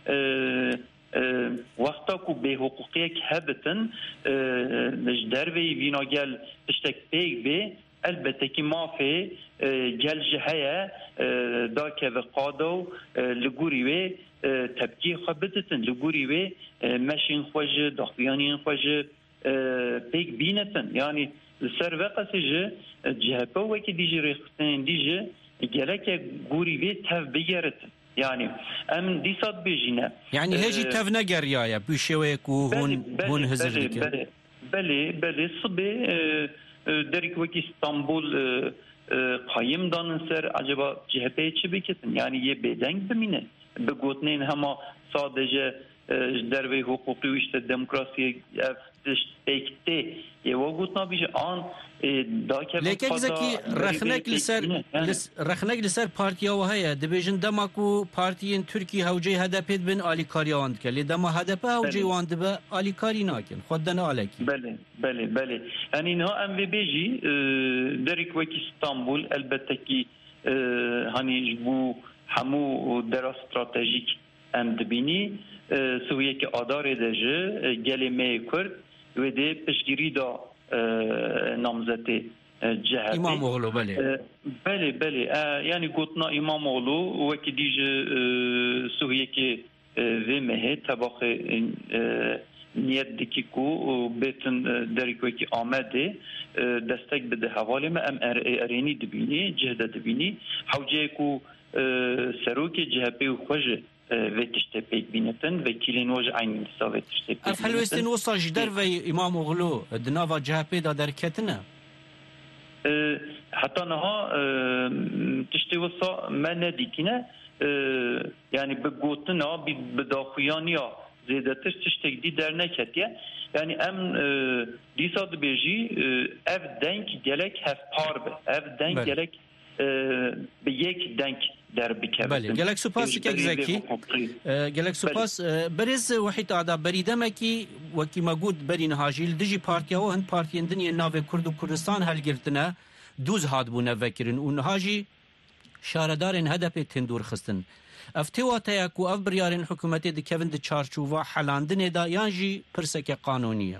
S18: وقتا کو به حقوقی که هبتن مجدر وی وینا گل اشتک پیگ به البته که مافی گل جهه دا که وقادو لگوری وی تبکی خبتتن لگوری وی مشین خوش داخلیانین خوش پیگ بینتن يعني لسر وقت جهه وکی دیجی ریختن دیجی گله که گوری وی تف بگرتن يعني ام دي صد بيجينا
S8: يعني هيجي تفنجر يا بشويك وهون هزرك
S18: بلي صبي درك وكي اسطنبول قايم دانسر عجبا جهبه چه بكتن يعني يه بدنگ بمينه بگوتنين هما صادجه دروي حقوقي وشت الديمقراطيه افتش بكتي يوغوتنا بيجي آن
S8: لكن زكي رخنك لسر بارتيا وهي دبيجن دماكو بارتيين تركي هوجي هدفت بن آلي كاري واندك لدما هدفه هوجي واندبه آلي كاري ناكن خدنا عليكي
S18: بله يعني نها ام في بيجي درك وكي اسطنبول البتكي هاني جبو همو درا استراتيجيك ام دبيني سوية كي آدار دجه جلمه كرد وده پشگیری دا نامزده جهت
S8: امام اغلو
S18: بله يعني قلتنا امام اغلو وكي ديج سوية كي في مهي طبق نيت دكيكو بيتن دارك وكي آمده دستك بده حوالي ما ام اريني دبيني جهده دبيني حوجيكو سروكي جهبه وخوجه وتشته بيك بينتن وكيلين وج عين ساوي تشته
S8: اف حلوستين وصا جدر في امام اغلو دنافا جهبه دا دركتنا
S18: حتى نها تشته وصا ما نديكنا يعني بقوتنا بداخيانيا زيادتر تشته دي در نكتيه يعني ام دي صاد بيجي اف دنك جلك هف بارب اف دنك جلك بيك دنك
S8: بله گلک سپاس که زکی گلک سپاس برز وحید آدا بریدمکی وکی مگود برین هاجیل دجی پارتیا و هند پارتیان دنیا ناو کرد و کردستان هل گرتنه دوز هاد بونه وکرن اون هاجی شاردارن هدف تندور خستن افتوات یکو اف بریارن حکومتی دی کevin دی چارچوبا حلاندن دا یانجی پرسک قانونیه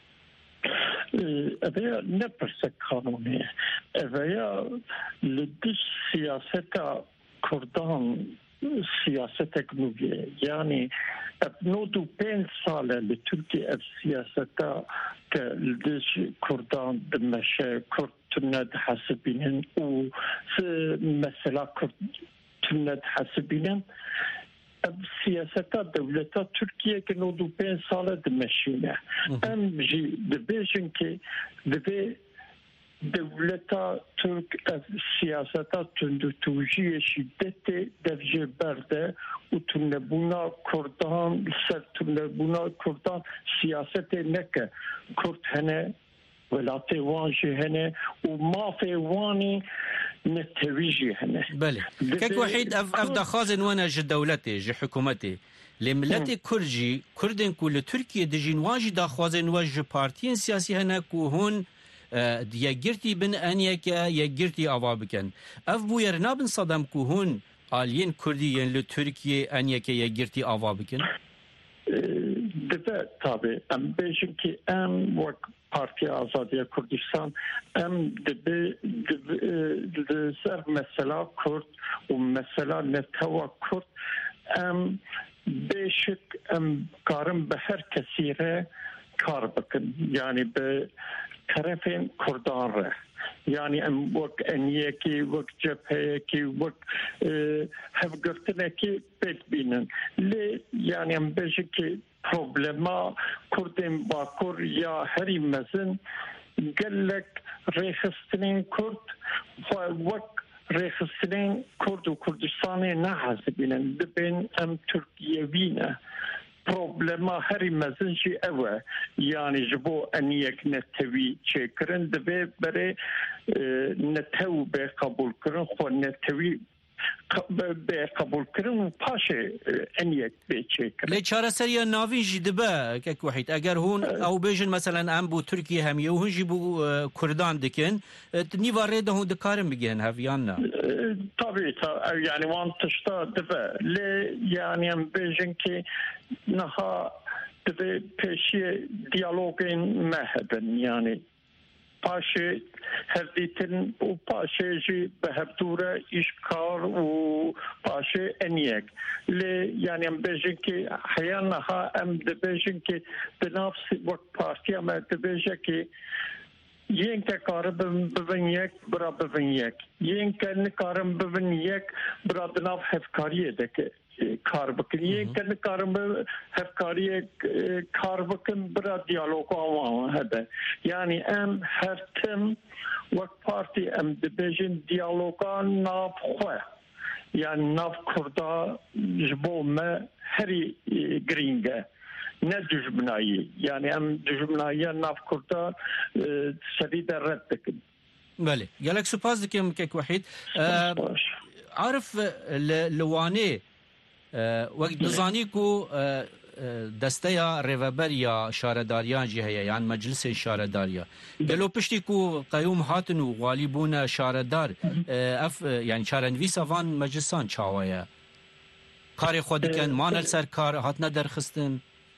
S16: اویا نه پرسک قانونیه اویا لدش سیاستا كردان سياسة جنوبية يعني ابنودو بين صالة لتركيا السياسة كالدش كردان دمشق كرد تند حسبينن و مثلا كرد تند حسبينن السياسة دولة تركيا كنودو بين صالة دمشقنا ام جي دبيجن كي دبي دولتا ترك سياستا تندوتوجي شدت درجه برده و تنبونا كردان سر تنبونا كردان سياسة نك كرد هنه ولاتي وانجي هنه و ما في واني نتويجي هنا
S8: بله كك وحيد اف دخازن وانا ج دولتي ج حكومتي لملت كرجي كردن كل تركيا دجين واجي دخازن وج بارتين سياسي هنا كو هون يجرتي بن انيك يجرتي اوابكن اف بو يرنابن صدام كو هون آلین کردی لترکیه انیک یگرتی آوا بکن؟
S16: دفعه تابع ام بیشن که ام وک پارتی آزادی کردستان ام دبی سر مسئله کرد و مسئله نتوا کرد ام بیشک ام کارم به هر کسی را کار بکن یعنی به طرفین کردان را يعني ام وك انيكي وك جبهيكي وك هفقرتنكي بيت بينن لي يعني ام بيجيكي بروبلما كردين باكور يا هري مزن قال لك ريخستنين كرد وك ريخستنين كرد وكردستاني نحس بينن دبين ام تركيا problema herî mezin jî ew e yani ji bo eniyek netewî çêkirin divê berê netew bê qebûlkirin xwe netewî bê qebûlkirin û paşê eniyek bê çêkirin.
S8: Lê çareseriya navîn jî dibe kek wehîd eger hûn ew bêjin meselen em bû Tirkiye hemiye û hûn jî bû Kurdan dikin nîva rê de hûn dikarin bigihên hev yan ne?
S16: Tabii yani wan tişta dibe lê yani em bêjin ki naha divê pêşiye diyalogên me hebin yani paşê hevdîtin û paşê jî bi hevdûre îşkar û paşê eniyek lê yani em bêjin ki heya niha em dibêjin ki di nav wek partiya me dibêje ki yên ke karibin bibin yek bira bibin yek yên ke nikarin bibin yek bira di nav hevkariyê de kar bikin yên ke nikarin hevkariyê kar bikin bira diyaloga wan hebe yani em her tim wek partî em dibêjin diyaloga nav xwe yani nav Kurda ji bo me herî giring e ne düşmanayı yani em düşmanayı nav Kurda serî de red dikin.
S8: Bele gelek spas dikim kek wehîd عارف لوانê wek dizanî ku desteya rêveberiya şaredariyan jî heye yan meclisên şaredariya gelo piştî ku qeyûm hatin û walî bûne şaredar ev yani çarenivîsa van meclisan çawa ye karê xwe dikin manel ser kar hatine derxistin.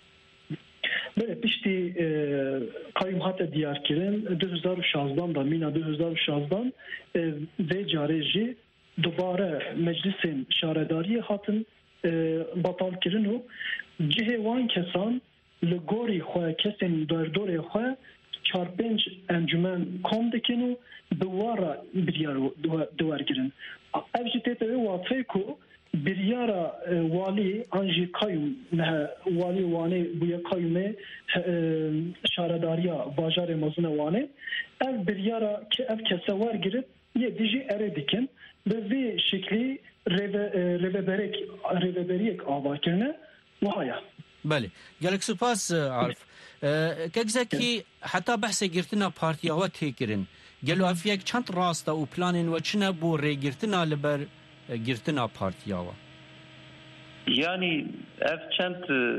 S19: Böyle pişti kayyum hatta diyarkirin 2016'dan da mina 2016'dan ve careji dubare meclisin şaredariye hatın batal kirin û cihê wan kesan li gorî xwe kesên derdorê xwe çar pênc encûmen kom dikin û bi wara biryar diwergirin. Ev jî tê tevê watfê ku biryara wali anji kayyum wali wane buya kayyume şaredariya bajarê mezin wane ev biryara ki ev kese wergirit yê dijî erê dikin bi vê şeklî rêveberiyek avakirine wahaya.
S8: Bele gelek spas Arif kek zekî heta behsê girtina partiya we têkirin gelo ev yek çend rasta û planên we çi ne bû rêgirtina li ber girtina partiya we?
S18: Yani ev çend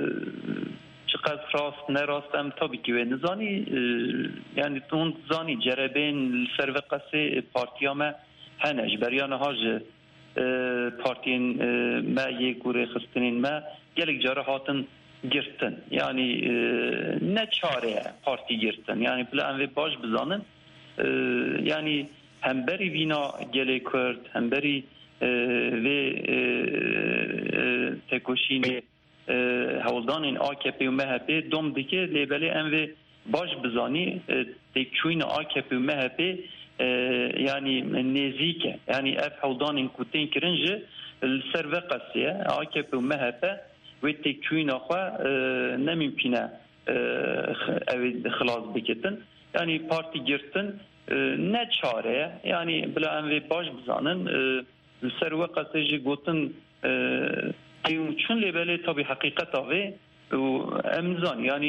S18: çiqas rast ne rast em tabii ki ve nizani yani ton zani cerebên serveqasê partiya me hene ji beriya niha ji partiyên me yê ku rêxistinên me gelek care hatin girtin yani ne çare ye partî girtin yani bila em vê baş bizanin yani hemberî vîna gelê Kurd hemberî ve tekoşînê hewldanên AKP û MHP dom dike lêbelê em vê baş bizanî têkçûyîna AKP û MHP yani nêzik e yani ev hewldanên ku tên kirin ji li ser ve qesiye AKP û MHP wê têkçûyîna xwe nemîmkîne ew xilas bikitin yani partî girtin ne çare ye yani bila em vê baş bizanin li ser we qesê jî gotin çün lêbelê tabii heqîqeta vê û em zan yani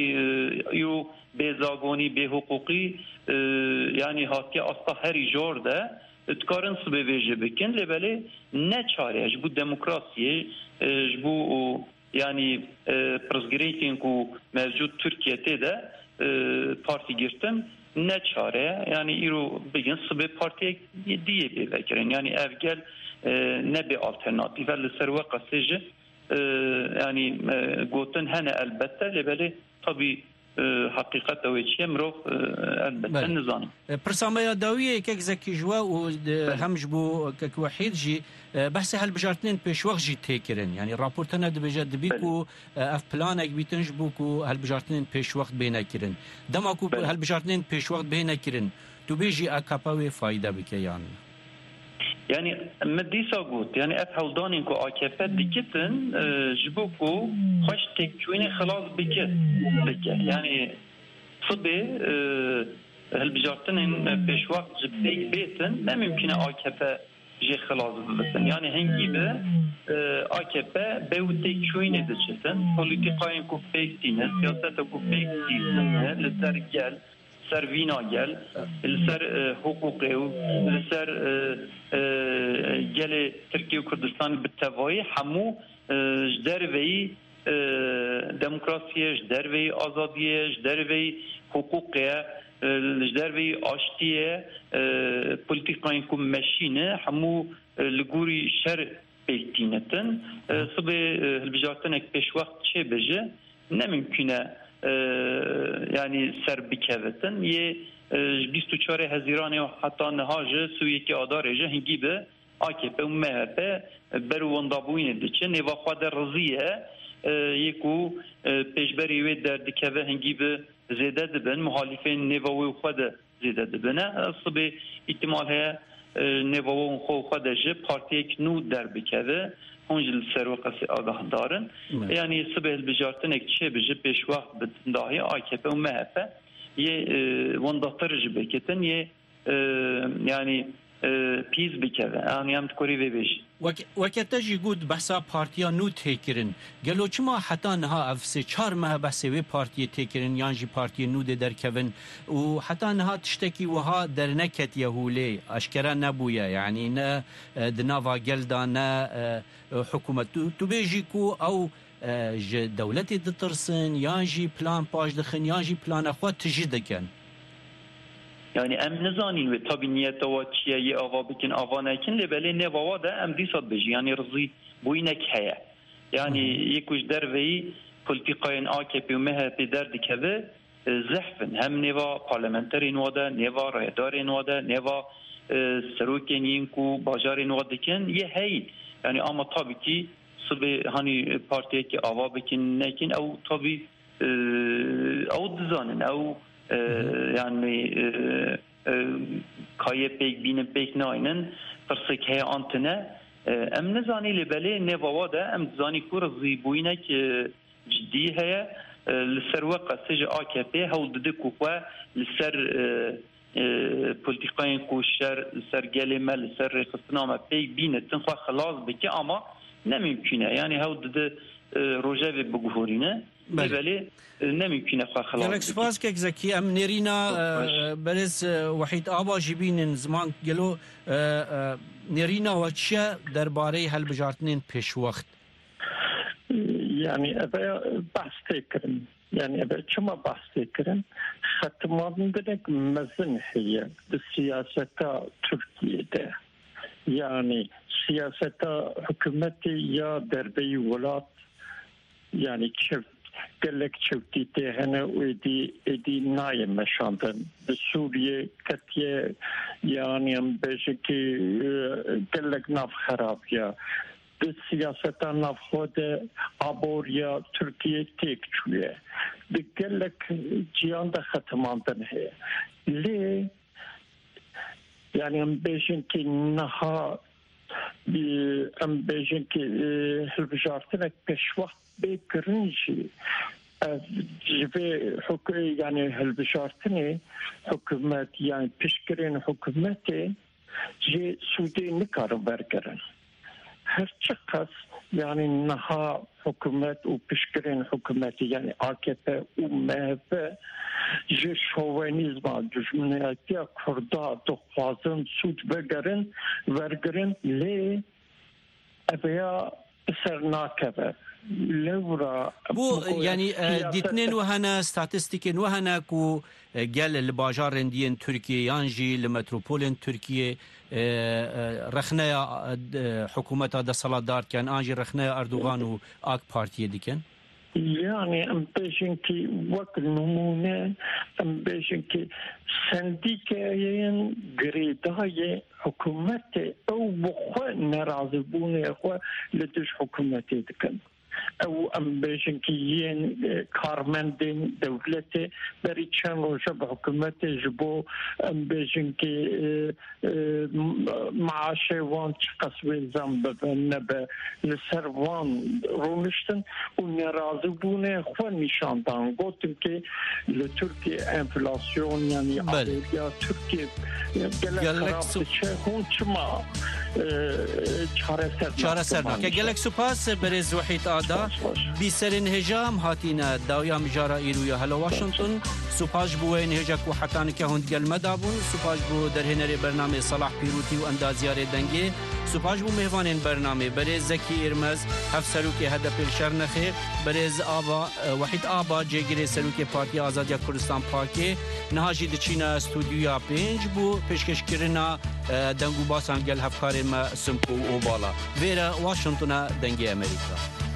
S18: û bêzagonî bêhuquqî yani hatiye asta herî jor de تکارن سبه ویژه بکن لبله نه چاره جبو دموکراسیه جبو yani پرزگریتین کو موجود ترکیه تیده parti girtin ne çare yani İro bugün sıbe partiye diye bir vekirin yani evgel ne bir alternatif ve serve kasıcı yani gotin hene elbette lebeli tabi حقیقت او چی امرو البته نظام
S8: برسامه داویه که زکی جوا و همش بو که وحید جی بحث هل بجارتنین پیش وقت جی تکرن یعنی راپورتنا دبجد بیکو اف پلانک بیتنج بو کو هل بجارتنین پیش وقت بینه کرن دماکو هل بجارتنین پیش وقت بینه کرن تو بیجی اکاپاوی فایده بکه
S18: yani مدیسا گوت yani اف هولدانین کو AKP دiktin جبو کو خوش تکوین خلاص بکه yani صبي هالبجارتنين پیش وقت جبتيك بيتن ما ممكن AKP جي خلاص بسن يعني هنجيبه AKP بيوتي كوين دچتن politikayn ku pektin siyasete ku pektin للرجال سر وینا گل سر حقوق و سر گل ترکیه و کردستان بالتوایی همو جدروی دموکراسیه جدروی آزادیه جدروی حقوقه جدروی آشتیه پولیتیکاین کم مشینه همو لگوری شر بیتینتن صبح البجارتنک پیش وقت چه بجه نممکنه yani ser bikevetin ye 24 Haziran و hatta nehaj Suriye adarece hingibe AKP و MHP berwandabûyên diçe nêva xwe de riziye yê ku pêşberî wê derdikeve hingîbe zêde dibin muhalîfên nêva wê xwe de zêde dibine sibê îhtimal heye nêva xwe de ji partiyek nû derbikeve هنجل سروقة آگاهدارن يعني سبه البجارتنك چه بجي پیش وقت بتنداهي AKP و MHP يه ونداترج بكتن يه يعني پیز بکره آن هم تکوری وی بیش
S8: وقتی جی گود بحثا پارتیا نو تکرین گلو چما حتی نها افسه 4 ماه بحثه وی پارتی تکرین یانجی پارتی نو ده در کون و حتی نها تشتکی وها در نکت یهولی اشکرا نبویا یعنی نه دناوا گلدا نه حکومت تو بیجی کو او دولتی دترسن یانجی پلان پاش دخن یانجی پلان خود تجی دکن
S18: yani em nizanin ve tabi niyete ve çiyeyi ava bikin ava nekin lebeli nevava da em disad beji yani rızı boynek heye yani yekuş derveyi politikayın AKP ve MHP derdikeve zehfin hem neva parlamenterin vada neva raydarin vada neva seroken yinku bajarin vadikin ye hey yani ama tabii ki sıbe hani partiyeki ava bikin nekin ev tabi ev dizanin ev yani kayıp pek binin pek nayının fırsık heye antine em nezani lebeli nevava da em zani kur zibuinek ciddi heye لسر وقت سج AKP هول دده کوه لسر politikayın koşar لسر gelime لسر رخصتنامه pek binetin خو خلاص بکی ama ne mümküne yani هول دده روجه بگهورینه بله نمیکنه خلاص
S8: گلک سپاس که زکی ام نرینا برز وحید آبا جبین زمان گلو نرینا و چه درباره هل بجارتنین پیش وقت
S16: yani bahs tekrin yani çuma bahs tekrin hatmanın direkt mezun heye siyasete Türkiye'de yani siyasete hükümeti ya derbeyi velat yani çift gelek çifti tehene edi naim meşandın Suriye katiye yani beşiki gelek naf harap ya de siyaseten naf xode aboriya Türkiye tek çüye de gelek cihanda hatmandan he le yani beşiki naha ام بیشتر که هلبجارتنک پیشوقت بکرنجی از جبه حکومت یعنی هلبجارتنی حکومت یعنی پیشکرین حکومتی جه سودی نکارم برگرن هرچه قص يعني نها حكومات وبشكرين حكوماتي يعني AKP ومهب جي شوفينيزم دجمنياتيا كردا دخوازن سود بگرن ورگرن لي ابيا سرناكبه
S8: بو يعني ديتنين وهنا ستاتستيكين وهنا كو قال الباجار ديان تركيا يانجي لمتروبولين تركيا رخنايا حكومة دا صلادار كان انجي رخنايا اردوغان و اك بارتي دي كان
S16: يعني ام بيجنكي وقت نمونه ام بيجنكي سنديكاين غريداي حكومتي او بخوا نرازبوني اخوا لدش حكومتي دكن او ام بيجنكيين كارمندين دولتي بري تشان روجا بحكومتي جبو ام بيجنكي معاشي وان تقسوي زنب بنبه لسروان رونشتن ونرازبونه خوا نشاندان قوتن كي لتركيا انفلاسيون يعني عالية تركيا قالك هون شما
S8: چاره سرنا که گلک سپاس برز وحید آدا بیسرین هجام هاتینا داویا مجارا ایرویا هلا واشنطن سپاس بوه نهجا کو حتان که هند گل مدابون سپاس بو در هنر برنامه صلاح پیروتی و اندازیار دنگی سپاس بو مهوانین برنامه برز زکی ارمز هف سروک هدف الشرنخه برز آبا وحید آبا جگیر سروک پارتی آزادیا کردستان پاکی نهاجی دچینا استودیویا 5 بو پیشکش کرنا دنگو باسان گل هفکار ما سمپو و بالا ویرا واشنطن دنگی امریکا